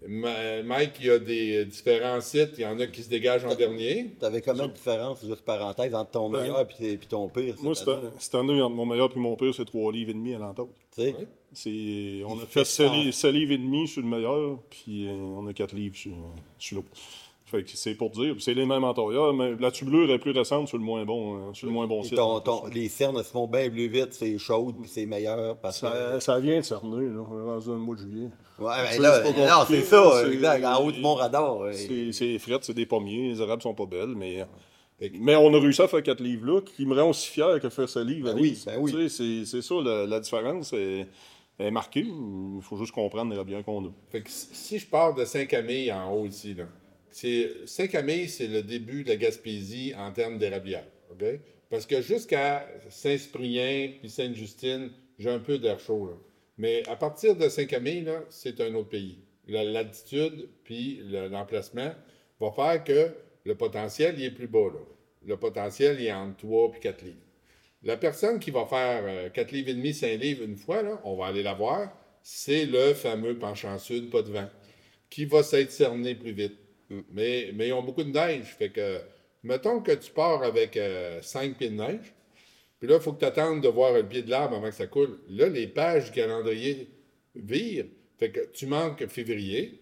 Ma- Mike, il y a des différents sites, il y en a qui se dégagent en dernier. T'avais combien de différence, juste parenthèse, entre ton Ben, meilleur et ton pire? Moi, cette cette année? cette année, entre mon meilleur et mon pire, c'est trois livres et demi à l'entente. Tu sais, Ouais. C'est, on Il a fait fait sept cent. livres, sept livres et demi sur le meilleur, puis euh, on a quatre livres sur, sur l'autre. Fait que c'est pour dire, c'est les mêmes entailleurs, mais la tubulure est plus récente sur le moins bon, euh, sur le moins bon et site. ton, ton- les cernes se font bien plus vite, c'est chaud, puis c'est meilleur. Parce que... Ça, ça vient de cerner, là, rendu le mois de juillet. Ouais, C'est- ben là, c'est pas non, compliqué, c'est ça, c'est- exact, en haut de mon radar. ouais. C'est, c'est frette, c'est des pommiers, les arabes sont pas belles, mais, Fait que- mais on a réussi à faire quatre livres là, qui me rend aussi fier que faire ce livre. Ben à oui, Nice. ben oui. Tu sais, c'est, c'est ça, la, la différence est, est marquée. Il faut juste comprendre les biens qu'on a. Fait que si si je pars de Saint-Camille en haut ici, là, c'est, Saint-Camille, c'est le début de la Gaspésie en termes d'érablière. OK? Parce que jusqu'à Saint-Cyprien puis Sainte-Justine, j'ai un peu d'air chaud. Là. Mais à partir de Saint-Camille, là, c'est un autre pays. La latitude puis le- l'emplacement va faire que le potentiel il est plus bas. Là. Le potentiel il est entre trois et quatre livres. La personne qui va faire euh, quatre livres et demi, cinq livres une fois, là, on va aller la voir, c'est le fameux penchant sud, pas de vent, qui va s'être cerné plus vite. Mais, mais ils ont beaucoup de neige. Fait que, mettons que tu pars avec euh, cinq pieds de neige, puis là, il faut que tu attendes de voir le pied de l'arbre avant que ça coule. Là, les pages du calendrier virent. Fait que tu manques février,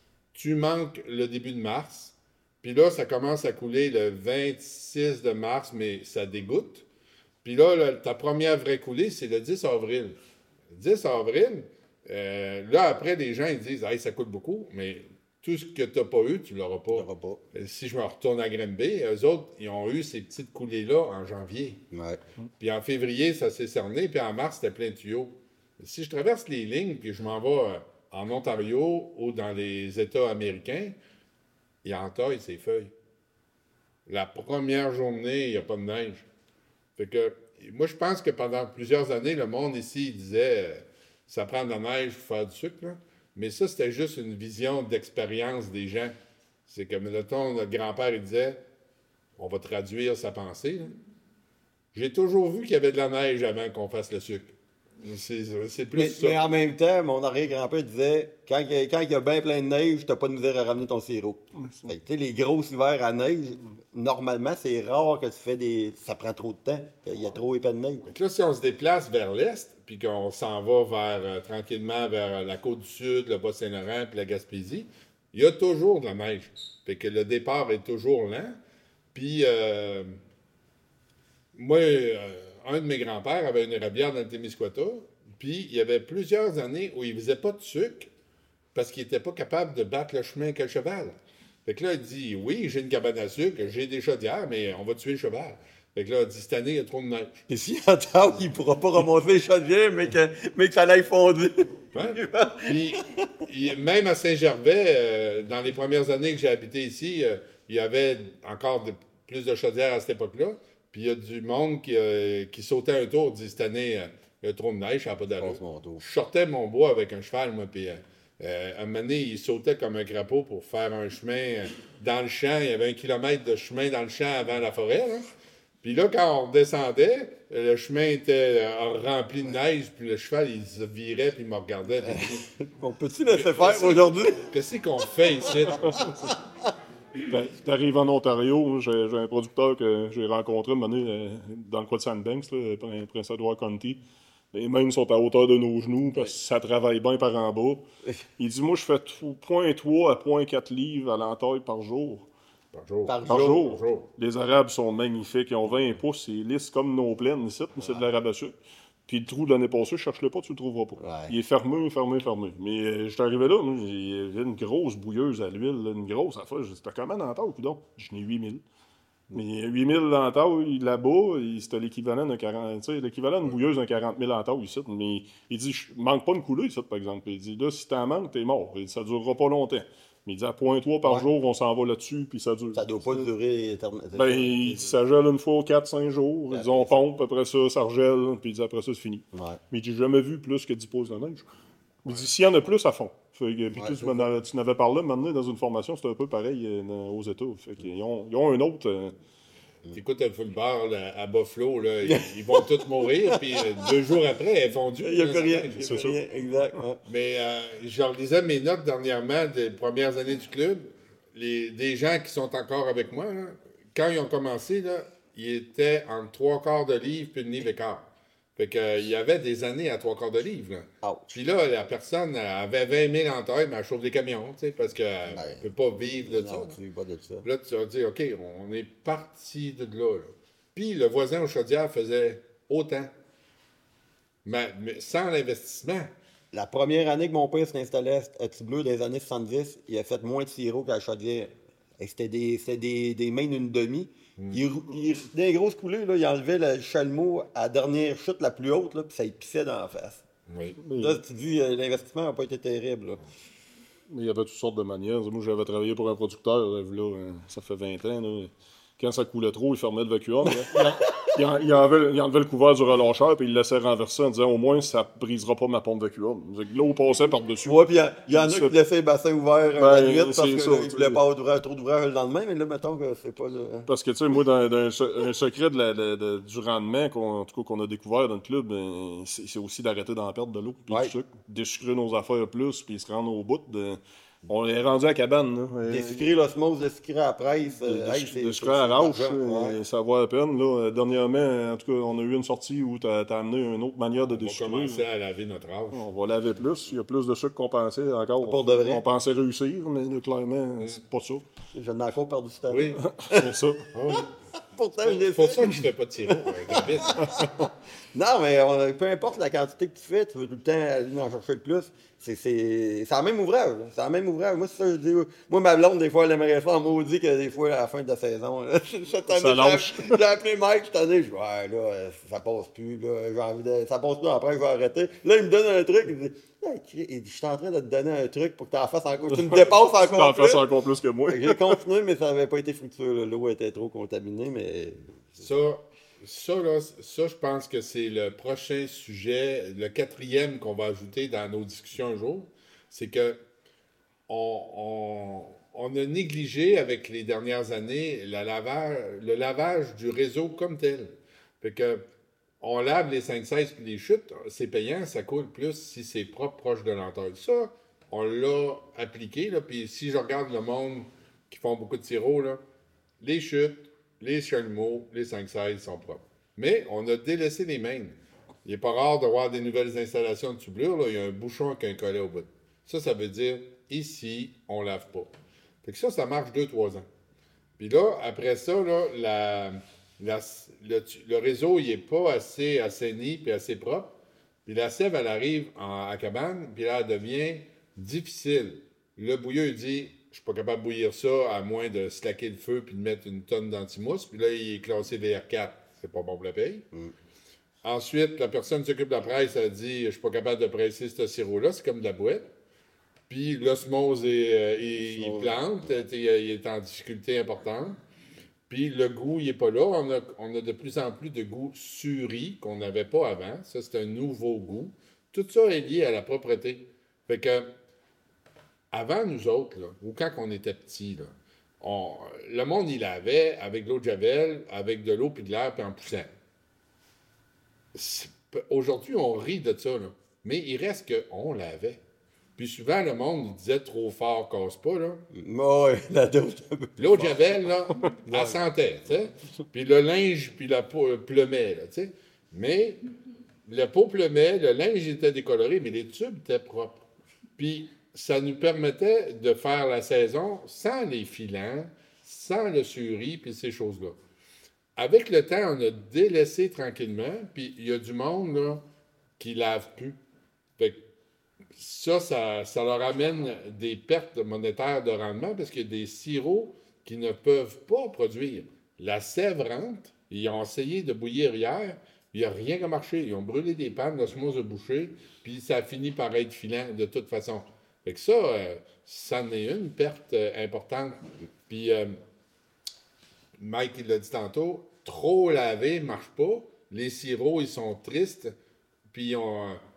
tu manques le début de mars, puis là, ça commence à couler le vingt-six de mars, mais ça dégoûte. Puis là, là, ta première vraie coulée, c'est le dix avril. Le dix avril, euh, là, après, les gens ils disent « Hey, ça coûte beaucoup », mais tout ce que tu n'as pas eu, tu ne l'auras pas. Ça va pas. Euh, Si je me retourne à Granby, eux autres, ils ont eu ces petites coulées-là en janvier. Ouais. Puis en février, ça s'est cerné, puis en mars, c'était plein de tuyaux. Si je traverse les lignes, puis je m'en vais euh, en Ontario ou dans les États américains, il entaille ses feuilles. La première journée, il n'y a pas de neige. Fait que, moi, je pense que pendant plusieurs années, le monde ici, il disait euh, ça prend de la neige pour faire du sucre, là. Mais ça, c'était juste une vision d'expérience des gens. C'est que, mettons, notre grand-père, il disait on va traduire sa pensée. là. J'ai toujours vu qu'il y avait de la neige avant qu'on fasse le sucre. C'est, c'est plus Mais, ça. mais en même temps, mon arrière-grand-père disait quand, il y a- quand il y a bien plein de neige, t'as pas de misère à ramener ton sirop. Fait que, tu sais, les gros hivers à neige, normalement, c'est rare que tu fais des. Ça prend trop de temps. Il y a trop épais de neige. Fait que là, si on se déplace vers l'est, puis qu'on s'en va vers, euh, tranquillement vers la côte du Sud, le Bas-Saint-Laurent, puis la Gaspésie, il y a toujours de la neige. Fait que le départ est toujours lent. Puis, euh, moi, euh, un de mes grands-pères avait une érablière dans le Témiscouata, puis il y avait plusieurs années où il ne faisait pas de sucre parce qu'il n'était pas capable de battre le chemin avec le cheval. Fait que là, il dit oui, j'ai une cabane à sucre, j'ai des chaudières, mais on va tuer le cheval. Fait que là, il dit cette année, il y a trop de neige. Et si attend qu'il pourra pas remonter les chaudières, mais que, mais que ça l'aille fondu. Ouais. Puis, il- même à Saint-Gervais, euh, dans les premières années que j'ai habité ici, euh, il y avait encore de- plus de chaudières à cette époque-là. Puis il y a du monde qui, euh, qui sautait un tour, dit cette année, euh, il y a trop de neige, ça n'a pas d'allure. Passe mon tour. Je sortais mon bois avec un cheval, moi, puis euh, euh, à un moment donné, il sautait comme un crapaud pour faire un chemin euh, dans le champ. Il y avait un kilomètre de chemin dans le champ avant la forêt, là. Puis là, quand on redescendait, le chemin était euh, rempli de neige, puis le cheval, il se virait, puis il me regardait. Puis il dit, On peut-tu laisser faire aujourd'hui? qu'est-ce qu'on fait ici? Ben, t'arrives en Ontario, j'ai, j'ai un producteur que j'ai rencontré une année euh, dans le coin de Sandbanks, là, Prin- Prince Edward County. Les mains sont à hauteur de nos genoux parce que ça travaille bien par en bas. Il dit moi je fais zéro virgule trois à zéro virgule quatre livres à l'entaille par jour. Par jour. Par Par jour. jour. Par jour. Les Arabes sont magnifiques, ils ont vingt pouces, c'est lisse comme nos plaines ici, mais c'est de l'arabe à sucre. Puis le trou de l'année passée, cherche-le pas, tu le trouveras pas. Ouais. Il est fermé, fermé, fermé. Mais euh, je suis arrivé là, moi, il y avait une grosse bouilleuse à l'huile, là, une grosse affaire. Je dis, t'as combien dans la taille, coudonc? Je n'ai huit mille. Mais huit mille dans la taille, là-bas, il- c'était l'équivalent d'un quarante, tu sais, l'équivalent d'une bouilleuse d'un quarante mille en taille ici. Mais il dit, je manque pas une coulée, ça, par exemple. Il dit, là, si t'en manques, t'es mort. Il dit, ça durera pas longtemps. Mais il dit, à point trois par Ouais. jour, on s'en va là-dessus, puis ça dure. Ça doit pas durer éternellement. Ben, il- ça gèle une fois quatre cinq jours. Ils disent, on pompe, après ça, ça regèle, puis il dit, après ça, c'est fini. Ouais. Mais j'ai jamais vu plus que dix pouces de neige. Il dit, s'il y en a plus, à fond. Fait que, puis Ouais, toi, c'est tu, m'en as- tu n'avais parlé maintenant dans une formation, c'était un peu pareil euh, dans- aux États. Fait qu'ils ont, ils ont un autre. euh, T'écoutes le football là, à Buffalo, là, ils, ils vont tous mourir, puis euh, deux jours après, elle est fondue. Il n'y a là, plus ça rien. neige. Il y a C'est plus ça. rien. Exact. Ouais. Mais euh, je relisais mes notes dernièrement des premières années du club. Les, des gens qui sont encore avec moi, là, quand ils ont commencé, là, ils étaient entre trois quarts de livre puis une livre et quart. Fait que, euh, il y avait des années à trois quarts de livre. Là. Ouch. Puis là, la personne elle avait vingt mille en taille, mais elle chauffe des camions, tu sais, parce qu'elle Ben, ne peut pas vivre de ça. Non, tu vis pas de ça. Puis là, tu vas dire, OK, on est parti de là, là. Puis le voisin au Chaudière faisait autant. Mais, mais sans l'investissement. La première année que mon père s'est installé à Tibleu, dans les années soixante-dix, il a fait moins de sirop qu'à la Chaudière. Et c'était des, c'était des, des mains d'une demi. Il, rou- il, dans les grosses coulées, là, il enlevait le chalumeau à la dernière chute la plus haute, là, puis ça lui pissait dans la face. Oui. mais- Là, tu dis, euh, l'investissement n'a pas été terrible. Là. Mais il y avait toutes sortes de manières. Moi, j'avais travaillé pour un producteur, là, là, euh, ça fait vingt ans. Là. Quand ça coulait trop, il fermait le vacuum. là. Il, en- il, en- il enlevait, il enlevait le couvert du relâcheur, puis il le laissait renverser en disant au moins, ça ne brisera pas ma pompe de vacuum. Fait que L'eau passait par-dessus. Ouais, puis il y, a- il y en a Ça- qui laissaient le bassin ouvert euh, la Ben, nuit parce c'est qu'ils ça, ne tu voulaient sais. pas avoir trop d'ouvrage le lendemain, mais là, mettons que c'est pas. Le... Parce que, tu sais, moi, dans, dans un, se- un secret de la- de- de- du rendement qu'on, en tout cas, qu'on a découvert dans le club, ben, c'est, c'est aussi d'arrêter d'en perdre de l'eau puis Ouais. du sucre. Désucrer nos affaires plus, puis se rendre au bout. De... On est rendu à la cabane. Là. Euh, Désucrer l'osmose, désucrer à la presse. euh, Des hey, c'est- des c'est- secrets à c'est rauche, l'argent, euh, ouais. ça vaut la peine. Là. Euh, Dernièrement, en tout cas, on a eu une sortie où tu as amené une autre manière de On va désucrer. commencer à laver notre âge. On va laver plus. Il y a plus de sucre qu'on pensait encore. Pour de vrai. On pensait réussir, mais là, clairement, c'est pas ça. Je n'ai encore perdu ce temps. Oui. C'est ça. Pourtant, je l'ai C'est pour fait. ça que je ne fais pas de sirop, euh, David. Non, mais on- peu importe la quantité que tu fais, tu veux tout le temps aller en chercher le plus. C'est, c'est, c'est le même ouvrage. là. C'est le même ouvrage. Moi, c'est ça, je dis. Moi, ma blonde, des fois, elle aimerait ça en maudit que des fois, à la fin de la saison. là, cette année, Ça lâche. j'ai- J'ai appelé Mike cette année. Je dis, ouais, là, euh, ça passe plus. Là, j'ai envie de, ça passe plus après, je vais arrêter. Là, il me donne un truc. Il dit, hey, Chris, il dit, je suis en train de te donner un truc pour que tu en fasses encore. Tu me dépasses T'en encore plus. fasses encore plus que moi. Fait que J'ai continué, mais ça n'avait pas été fructueux. là. L'eau était trop contaminée, mais. Ça, ça, là, ça, je pense que c'est le prochain sujet, le quatrième qu'on va ajouter dans nos discussions un jour. C'est que on, on, on a négligé avec les dernières années la lavage, le lavage du réseau comme tel. Fait que on lave les cinq seize puis les chutes, c'est payant, ça coule plus si c'est propre, proche de l'entaille. Ça, on l'a appliqué, là, puis si je regarde le monde qui font beaucoup de sirop, là, les chutes, les chalumeaux, les cinq seize sont propres. Mais on a délaissé les mains. Il n'est pas rare de voir des nouvelles installations de tubulure, là, il y a un bouchon avec un collet au bout. Ça, ça veut dire, ici, on lave pas. Fait que ça, ça marche deux trois ans. Puis là, après ça, là, la, la- le, le réseau, il n'est pas assez assaini puis assez propre. Puis la sève, elle arrive en, à cabane, puis là, elle devient difficile. Le bouilleur, il dit, je suis pas capable de bouillir ça à moins de slacker le feu puis de mettre une tonne d'antimousse. Puis là, il est classé V R quatre. C'est pas bon pour la paye. Ensuite, la personne qui s'occupe de la presse, elle dit, je suis pas capable de presser ce sirop-là, c'est comme de la boîte. Puis l'osmose, est, euh, il, il plante, euh, il est en difficulté importante. Puis le goût, il n'est pas là. On a, on a de plus en plus de goût suri qu'on n'avait pas avant. Ça, c'est un nouveau goût. Tout ça est lié à la propreté. Fait que, avant nous autres, là, ou quand on était petits, là, on- le monde, il lavait avec de l'eau de javel, avec de l'eau puis de l'air, puis en poussant. C'est- Aujourd'hui, on rit de ça, là. Mais il reste qu'on lavait. Puis souvent, le monde il disait trop fort, casse pas, là. Ouais, la dose. L'eau de javel, là, elle sentait, tu sais. Puis le linge, puis la peau euh, pleumait, là, tu sais. Mais la peau pleumait, le linge était décoloré, mais les tubes étaient propres. Puis ça nous permettait de faire la saison sans les filants, sans le suri, puis ces choses-là. Avec le temps, on a délaissé tranquillement, puis il y a du monde, là, qui lave plus. Fait que ça, ça, ça leur amène des pertes monétaires de rendement parce qu'il y a des sirops qui ne peuvent pas produire. La sève rentre, ils ont essayé de bouillir hier, il n'y a rien qui a marché. Ils ont brûlé des pannes, l'osmose a bouché, puis ça a fini par être filant de toute façon. Fait que ça, euh, ça en est une perte euh, importante. Puis euh, Mike, il l'a dit tantôt, trop laver ne marche pas. Les sirops, ils sont tristes, puis ils ont,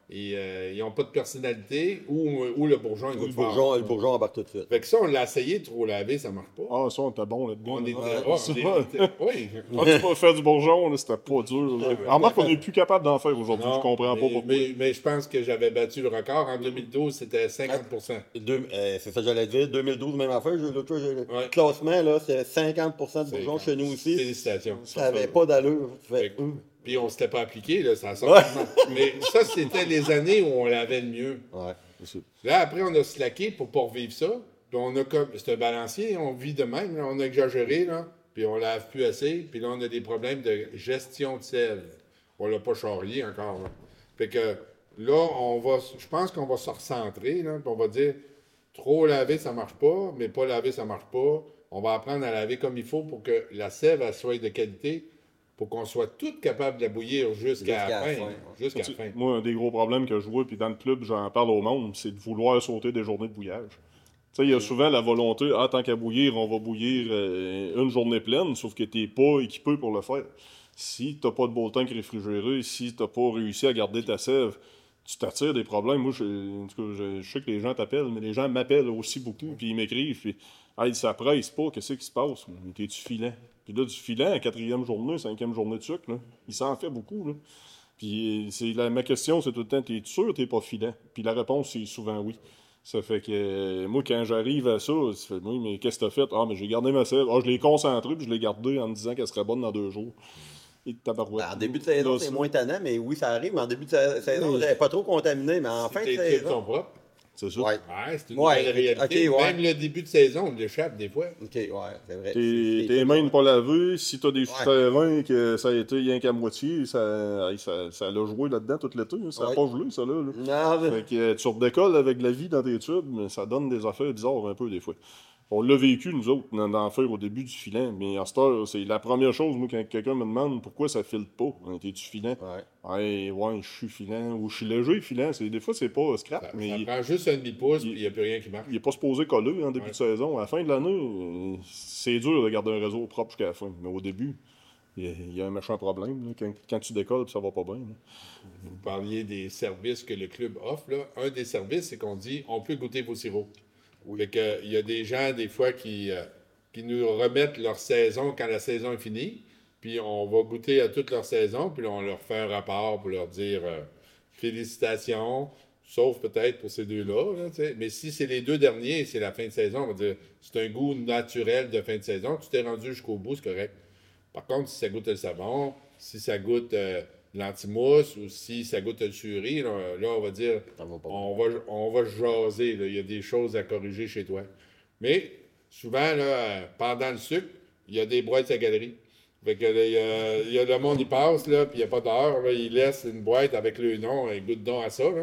et, euh, ils n'ont pas de personnalité, ou, ou le bourgeon, il Le goûte fort. bourgeon, le bourgeon embarque tout de suite. Fait que ça, on l'a essayé de trop laver, ça marche pas. Ah, ça, on était bon là-dedans. On était... là. ah, on Ça. était- on était- oui. Quand tu vas faire du bourgeon, là, c'était pas dur. là. Ouais, Remarque qu'on n'est plus capable d'en faire aujourd'hui. Non, Je comprends mais, pas pourquoi. Mais, mais je pense que j'avais battu le record. En deux mille douze, c'était cinquante pour cent. Deux- euh, c'est ça que j'allais dire. deux mille douze, même affaire. j'ai- L'autre fois, j'ai- le Ouais. classement, là, c'est cinquante pour cent de bourgeons C'est- chez nous aussi. Félicitations. Ça n'avait pas d'allure. Tu fais, Fait que- hum. Puis on s'était pas appliqué, là, ça sort. Ouais. Mais ça, c'était les années où on l'avait le mieux. Ouais. Là, après, on a slacké pour pas revivre ça. Puis on a comme. C'est un balancier, on vit de même, là, on a exagéré, là. Puis on lave plus assez. Puis là, on a des problèmes de gestion de sève. On l'a pas charrié encore, là. Fait que là, on va. Je pense qu'on va se recentrer, là. Puis on va dire trop laver, ça marche pas, mais pas laver, ça marche pas. On va apprendre à laver comme il faut pour que la sève, elle soit de qualité, pour qu'on soit tous capables de la bouillir jusqu'à Jusqu'à la la fin. fin, ouais. Jusqu'à Tu- la fin. Moi, un des gros problèmes que je vois, puis dans le club, j'en parle au monde, c'est de vouloir sauter des journées de bouillage. Tu sais, il y a souvent la volonté, ah, tant qu'à bouillir, on va bouillir euh, une journée pleine, sauf que t'es pas équipé pour le faire. Si t'as pas de beau tank réfrigéré, si t'as pas réussi à garder ta sève, tu t'attires des problèmes. Moi, je, en tout cas, je, je sais que les gens t'appellent, mais les gens m'appellent aussi beaucoup, puis ils m'écrivent, puis hey, ça presse pas, qu'est-ce qui se passe? T'es-tu filant? Puis là, du filant, quatrième journée, cinquième journée de sucre, là, il s'en fait beaucoup, là. Puis c'est, la, ma question, c'est tout le temps, t'es sûr t'es pas filant? Puis la réponse, c'est souvent oui. Ça fait que, euh, moi, quand j'arrive à ça, ça fait, oui, mais qu'est-ce que t'as fait? Ah, mais j'ai gardé ma sève. Ah, je l'ai concentrée, puis je l'ai gardée en me disant qu'elle serait bonne dans deux jours. Et de tabarouette. Ben, en début de saison, Là, c'est ça- moins tannant, mais oui, ça arrive. Mais en début de sa- saison, j'avais pas trop contaminé, mais en fin de Tes tubes saison. sont propres. C'est ça. Ouais. Ouais, c'est une Ouais, nouvelle réalité. ok, ouais. Même le début de saison, on l'échappe des fois. Ok, ouais, c'est vrai. Tes, C'est- tes c'est- mains pas lavées, si t'as des souterrains que ça a été rien qu'à moitié, ça, hey, ça, ça l'a joué là-dedans tout l'été. hein. Ça n'a Ouais. pas gelé, ça, là. là. Non, mais- Fait que euh, tu redécolles avec de la vie dans tes tubes, mais ça donne des affaires bizarres un peu des fois. On l'a vécu, nous autres, d'en d'en faire au début du filant, mais à cette heure, c'est la première chose, moi, quand quelqu'un me demande pourquoi ça file pas, hein, t'es-tu filant? Ouais. Ouais, ouais, je suis filant, ou je suis léger filant. C'est, des fois, c'est pas scrap, Ça, mais ça il, prend juste un demi-pouce, il- puis il n'y a plus rien qui marche. il est pas supposé coller en début Ouais. de saison. À la fin de l'année, euh, c'est dur de garder un réseau propre jusqu'à la fin, mais au début, il y a, il y a un méchant problème. Là. Quand, quand tu décolles, ça va pas bien. là. Vous parliez des services que le club offre. Là. Un des services, c'est qu'on dit on peut goûter vos sirops. Fait que, il y a des gens, des fois, qui, euh, qui nous remettent leur saison quand la saison est finie. Puis on va goûter à toute leur saison. Puis là, on leur fait un rapport pour leur dire euh, félicitations, sauf peut-être pour ces deux-là. Là, tu sais. Mais si c'est les deux derniers et c'est la fin de saison, on va dire c'est un goût naturel de fin de saison. Tu t'es rendu jusqu'au bout, c'est correct. Par contre, si ça goûte le savon, si ça goûte euh, l'antimousse ou si ça goûte le suri, là, là, on va dire Ça va pas. on va, on va jaser. Là. Il y a des choses à corriger chez toi. Mais souvent, là, euh, pendant le sucre, il y a des boîtes à galerie. Fait que, là, il, y a, il y a le monde, il passe, là, puis il n'y a pas d'heure. Là, il laisse une boîte avec le nom, un goût de don à ça. Là,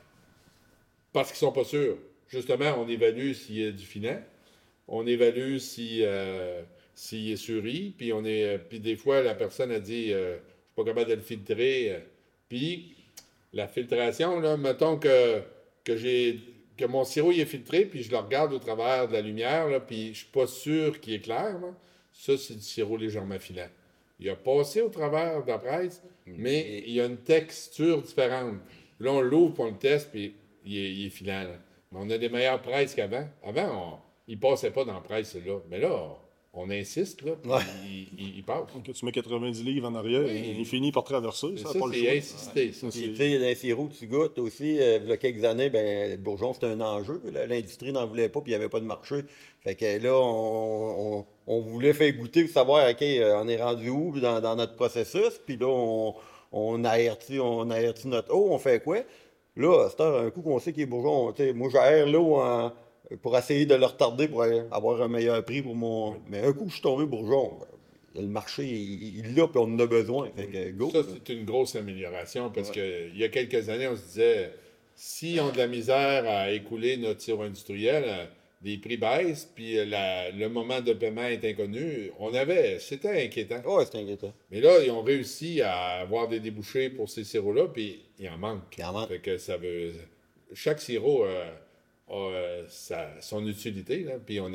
parce qu'ils sont pas sûrs. Justement, on évalue s'il y a du filant. On évalue si, euh, s'il est suri. Puis, on est, puis des fois, la personne a dit euh, je suis pas capable de le filtrer. Puis, la filtration, là, mettons que, que, j'ai, que mon sirop il est filtré, puis je le regarde au travers de la lumière, là, puis je suis pas sûr qu'il est clair. Là. Ça, c'est du sirop légèrement filant. Il a passé au travers de la presse, mais il y a une texture différente. Là, on l'ouvre, puis on le teste, puis il est, il est filant. Là. Mais on a des meilleures presses qu'avant. Avant, on, il passait pas dans la presse, là. Mais là, on insiste, là, puis Ouais. il, il, il passe. Quand tu mets quatre-vingt-dix livres en arrière, Oui. il finit par traverser. Mais Ça, ça, n'a pas le c'est choix. insister, ça. Puis, tu sais, dans les sirops, tu goûtes aussi. Euh, il y a quelques années, ben, le bourgeon, c'était un enjeu. là. L'industrie n'en voulait pas, puis il n'y avait pas de marché. Fait que là, on, on, on voulait faire goûter pour savoir, OK, euh, on est rendu où dans, dans notre processus. Puis là, on, on aértit, on aértit notre eau, on fait quoi? Là, à cette heure, un coup qu'on sait qu'il est bourgeon, tu sais, moi, j'aère l'eau en- pour essayer de le retarder pour avoir un meilleur prix pour mon. Mais un coup, je suis tombé bourgeon. Le marché, il il l'a, puis on en a besoin. Fait que go. Ça, c'est une grosse amélioration parce qu'il y a quelques années, on se disait si on a de la misère à écouler notre sirop industriel, euh, les prix baissent, puis euh, la- le moment de paiement est inconnu. On avait, c'était inquiétant. Ouais, c'est inquiétant. Mais là, ils ont réussi à avoir des débouchés pour ces sirops-là, puis il en manque. Il en manque. Fait que ça veut. Chaque sirop euh, a euh, sa- son utilité, là, puis on est.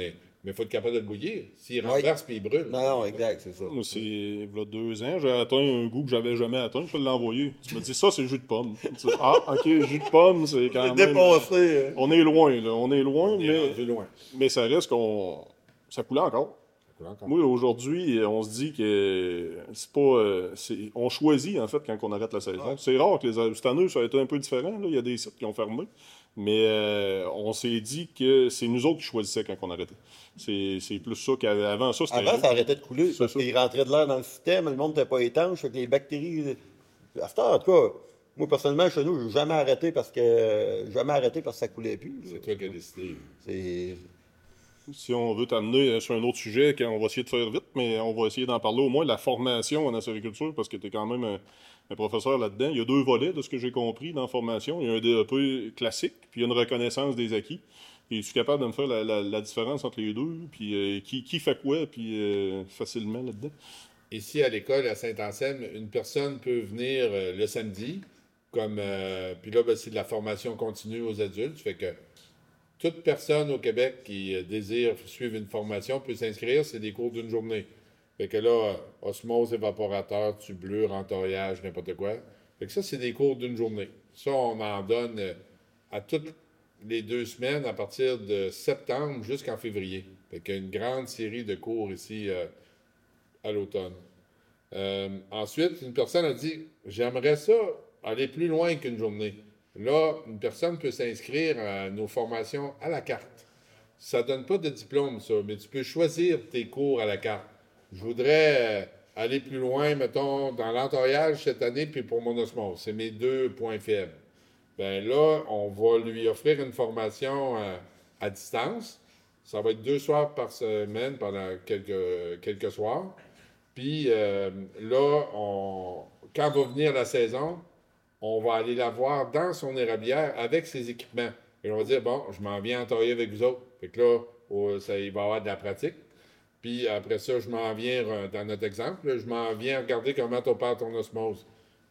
Mais il faut être capable de le bouillir. S'il Oui. renverse puis il brûle. Non, non, exact, c'est ça. Moi, c'est il y a deux ans, j'ai atteint un goût que j'avais jamais atteint, je te l'ai envoyé. Tu me dis, ça, c'est jus de pomme. Tu dis, ah, ok, jus de pomme, c'est quand C'est même. dépassé. hein. On est loin, là. On est loin, On est mais, rendu loin. mais ça reste qu'on. Ça coulait encore. Ça coule encore. Moi, aujourd'hui, on se dit que c'est pas. euh, c'est- on choisit, en fait, quand on arrête la saison. Ouais. C'est rare que les. Cette année, ça a été un peu différent. Là. Il y a des sites qui ont fermé. Mais euh, on s'est dit que c'est nous autres qui choisissaient quand on arrêtait. C'est, c'est plus ça qu'avant ça, c'était. Avant, ça arrêtait de couler C'est parce ça. qu'il rentrait de l'air dans le système, le monde n'était pas étanche, fait que les bactéries. À cette heure, en tout cas, moi, personnellement, chez nous, je n'ai jamais arrêté parce que. Jamais arrêté parce que ça coulait plus. là. C'est toi qui as décidé. C'est. Si on veut t'amener sur un autre sujet, quand on va essayer de faire vite, mais on va essayer d'en parler au moins, la formation en acériculture, parce que tu es quand même un, un professeur là-dedans. Il y a deux volets de ce que j'ai compris dans la formation. Il y a un D E P classique, puis il y a une reconnaissance des acquis. Et es-tu capable de me faire la, la- la différence entre les deux, puis euh, qui, qui fait quoi, puis euh, facilement là-dedans? Ici, à l'école, à Saint-Anselme, une personne peut venir euh, le samedi, comme, euh, puis là, ben, c'est de la formation continue aux adultes. Fait que toute personne au Québec qui euh, désire suivre une formation peut s'inscrire, c'est des cours d'une journée. Fait que là, euh, osmose, évaporateur, tublure, entourage, n'importe quoi. Fait que ça, c'est des cours d'une journée. Ça, on en donne euh, à toutes les deux semaines à partir de septembre jusqu'en février. Fait qu'il y a une grande série de cours ici euh, à l'automne. Euh, ensuite, une personne a dit « J'aimerais ça aller plus loin qu'une journée. » Là, une personne peut s'inscrire à nos formations à la carte. Ça ne donne pas de diplôme, ça, mais tu peux choisir tes cours à la carte. Je voudrais euh, aller plus loin, mettons, dans l'entourage cette année, puis pour mon osmose. C'est mes deux points faibles. Bien là, on va lui offrir une formation euh, à distance. Ça va être deux soirs par semaine pendant quelques, quelques soirs. Puis euh, là, on, quand va venir la saison, on va aller la voir dans son érablière avec ses équipements. Et on va dire, bon, je m'en viens entailler avec vous autres. Fait que là, oh, ça, il va y avoir de la pratique. Puis après ça, je m'en viens, euh, dans notre exemple, là, je m'en viens regarder comment tu opères ton osmose.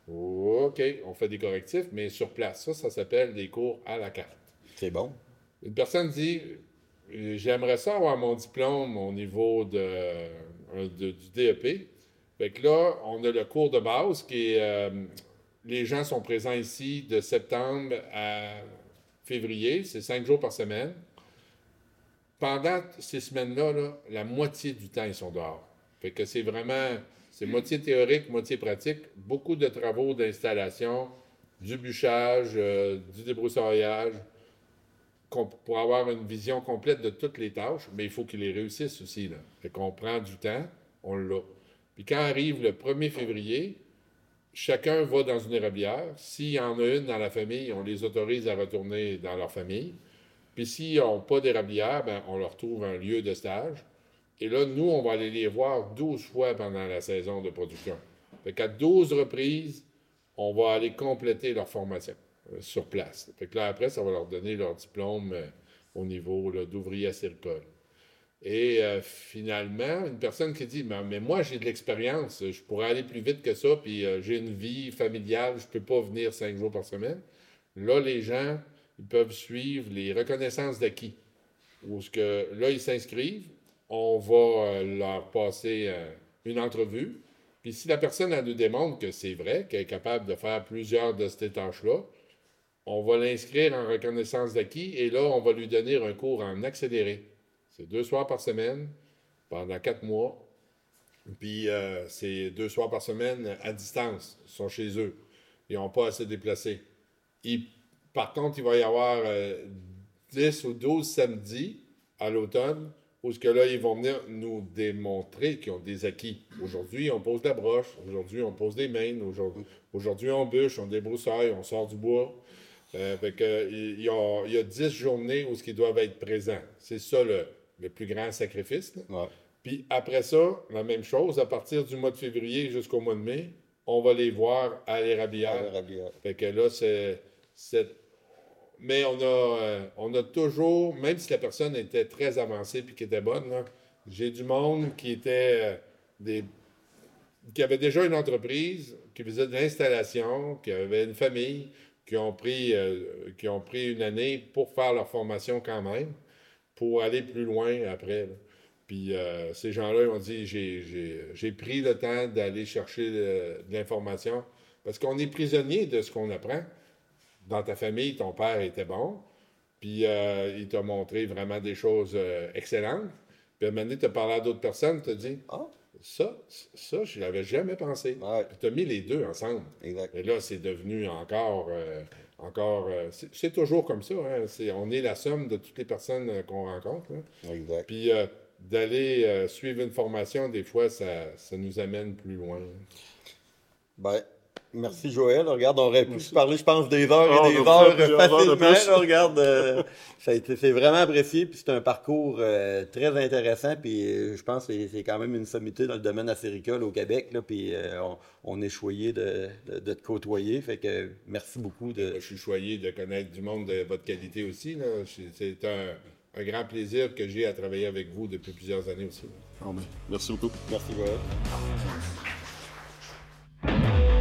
OK, on fait des correctifs, mais sur place. Ça, ça s'appelle des cours à la carte. C'est bon. Une personne dit, euh, j'aimerais ça avoir mon diplôme au niveau de, euh, de- du D E P. Fait que là, on a le cours de base qui est... euh, les gens sont présents ici de septembre à février. C'est cinq jours par semaine. Pendant ces semaines-là, là, la moitié du temps, ils sont dehors. Fait que c'est vraiment... C'est moitié théorique, moitié pratique. Beaucoup de travaux d'installation, du bûchage, euh, du débroussaillage, qu'on- pour avoir une vision complète de toutes les tâches, mais il faut qu'ils les réussissent aussi. Là. Fait qu'on prend du temps, on l'a. Puis quand arrive le premier février, chacun va dans une érablière. S'il y en a une dans la famille, on les autorise à retourner dans leur famille. Puis s'ils n'ont pas d'érablière, ben, on leur trouve un lieu de stage. Et là, nous, on va aller les voir douze fois pendant la saison de production. Fait qu'à douze reprises, on va aller compléter leur formation euh, sur place. Fait que là, après, ça va leur donner leur diplôme euh, au niveau là, d'ouvrier acéricole. Et euh, finalement, une personne qui dit mais, mais moi, j'ai de l'expérience, je pourrais aller plus vite que ça, puis euh, j'ai une vie familiale, je ne peux pas venir cinq jours par semaine. Là, les gens, ils peuvent suivre les reconnaissances d'acquis. Où ce que, là, ils s'inscrivent, on va euh, leur passer euh, une entrevue. Puis si la personne elle nous démontre que c'est vrai, qu'elle est capable de faire plusieurs de ces tâches-là, on va l'inscrire en reconnaissance d'acquis et là, on va lui donner un cours en accéléré. C'est deux soirs par semaine pendant quatre mois. Puis euh, c'est deux soirs par semaine à distance. Ils sont chez eux. Ils n'ont pas à se déplacer. Ils- par contre, il va y avoir euh, dix ou douze samedis à l'automne où ce que là, ils vont venir nous démontrer qu'ils ont des acquis. Aujourd'hui, on pose de la broche. Aujourd'hui, on pose des mains. Aujourd'hui, aujourd'hui on bûche, on débroussaille, on sort du bois. Euh, fait que, il, y a, il y a dix journées où ils doivent être présents. C'est ça le, le plus grand sacrifice. Là. Ouais. Puis après ça, la même chose, à partir du mois de février jusqu'au mois de mai, on va les voir à l'érablière. Érablière. Fait que là, c'est... c'est- Mais on a, euh, on a toujours, même si la personne était très avancée puis qui était bonne, là, j'ai du monde qui était euh, des... qui avait déjà une entreprise, qui faisait de l'installation, qui avait une famille, qui ont pris, euh, qui ont pris une année pour faire leur formation quand même. pour aller plus loin après. Là. Puis euh, ces gens-là, ils ont dit, j'ai, j'ai, j'ai pris le temps d'aller chercher de, de l'information, parce qu'on est prisonnier de ce qu'on apprend. Dans ta famille, ton père était bon, puis euh, il t'a montré vraiment des choses euh, excellentes. Puis à un moment donné, tu as parlé à d'autres personnes, tu as dit, ah, ça, ça, je l'avais jamais pensé. Ouais. Puis tu as mis les deux ensemble. Exact. Et là, c'est devenu encore... Euh, encore euh, c'est, c'est toujours comme ça. Hein? C'est, on est la somme de toutes les personnes euh, qu'on rencontre. Hein? Exact. Puis euh, d'aller euh, suivre une formation, des fois, ça, ça nous amène plus loin. Ben, merci Joël. Regarde, on aurait pu se parler, je pense, des heures Ah, et des on a heures fait plusieurs heures de facilement. plus. Là, regarde, euh, ça a été, c'est vraiment apprécié. Puis c'est un parcours euh, très intéressant. Puis euh, je pense que c'est, c'est quand même une sommité dans le domaine acéricole au Québec. Là, puis euh, on, on est choyé de, de, de te côtoyer. Fait que merci beaucoup. De... Je suis choyé de connaître du monde de votre qualité aussi. Là. C'est un, un grand plaisir que j'ai à travailler avec vous depuis plusieurs années aussi. Ah, ben, merci beaucoup. Merci Joël.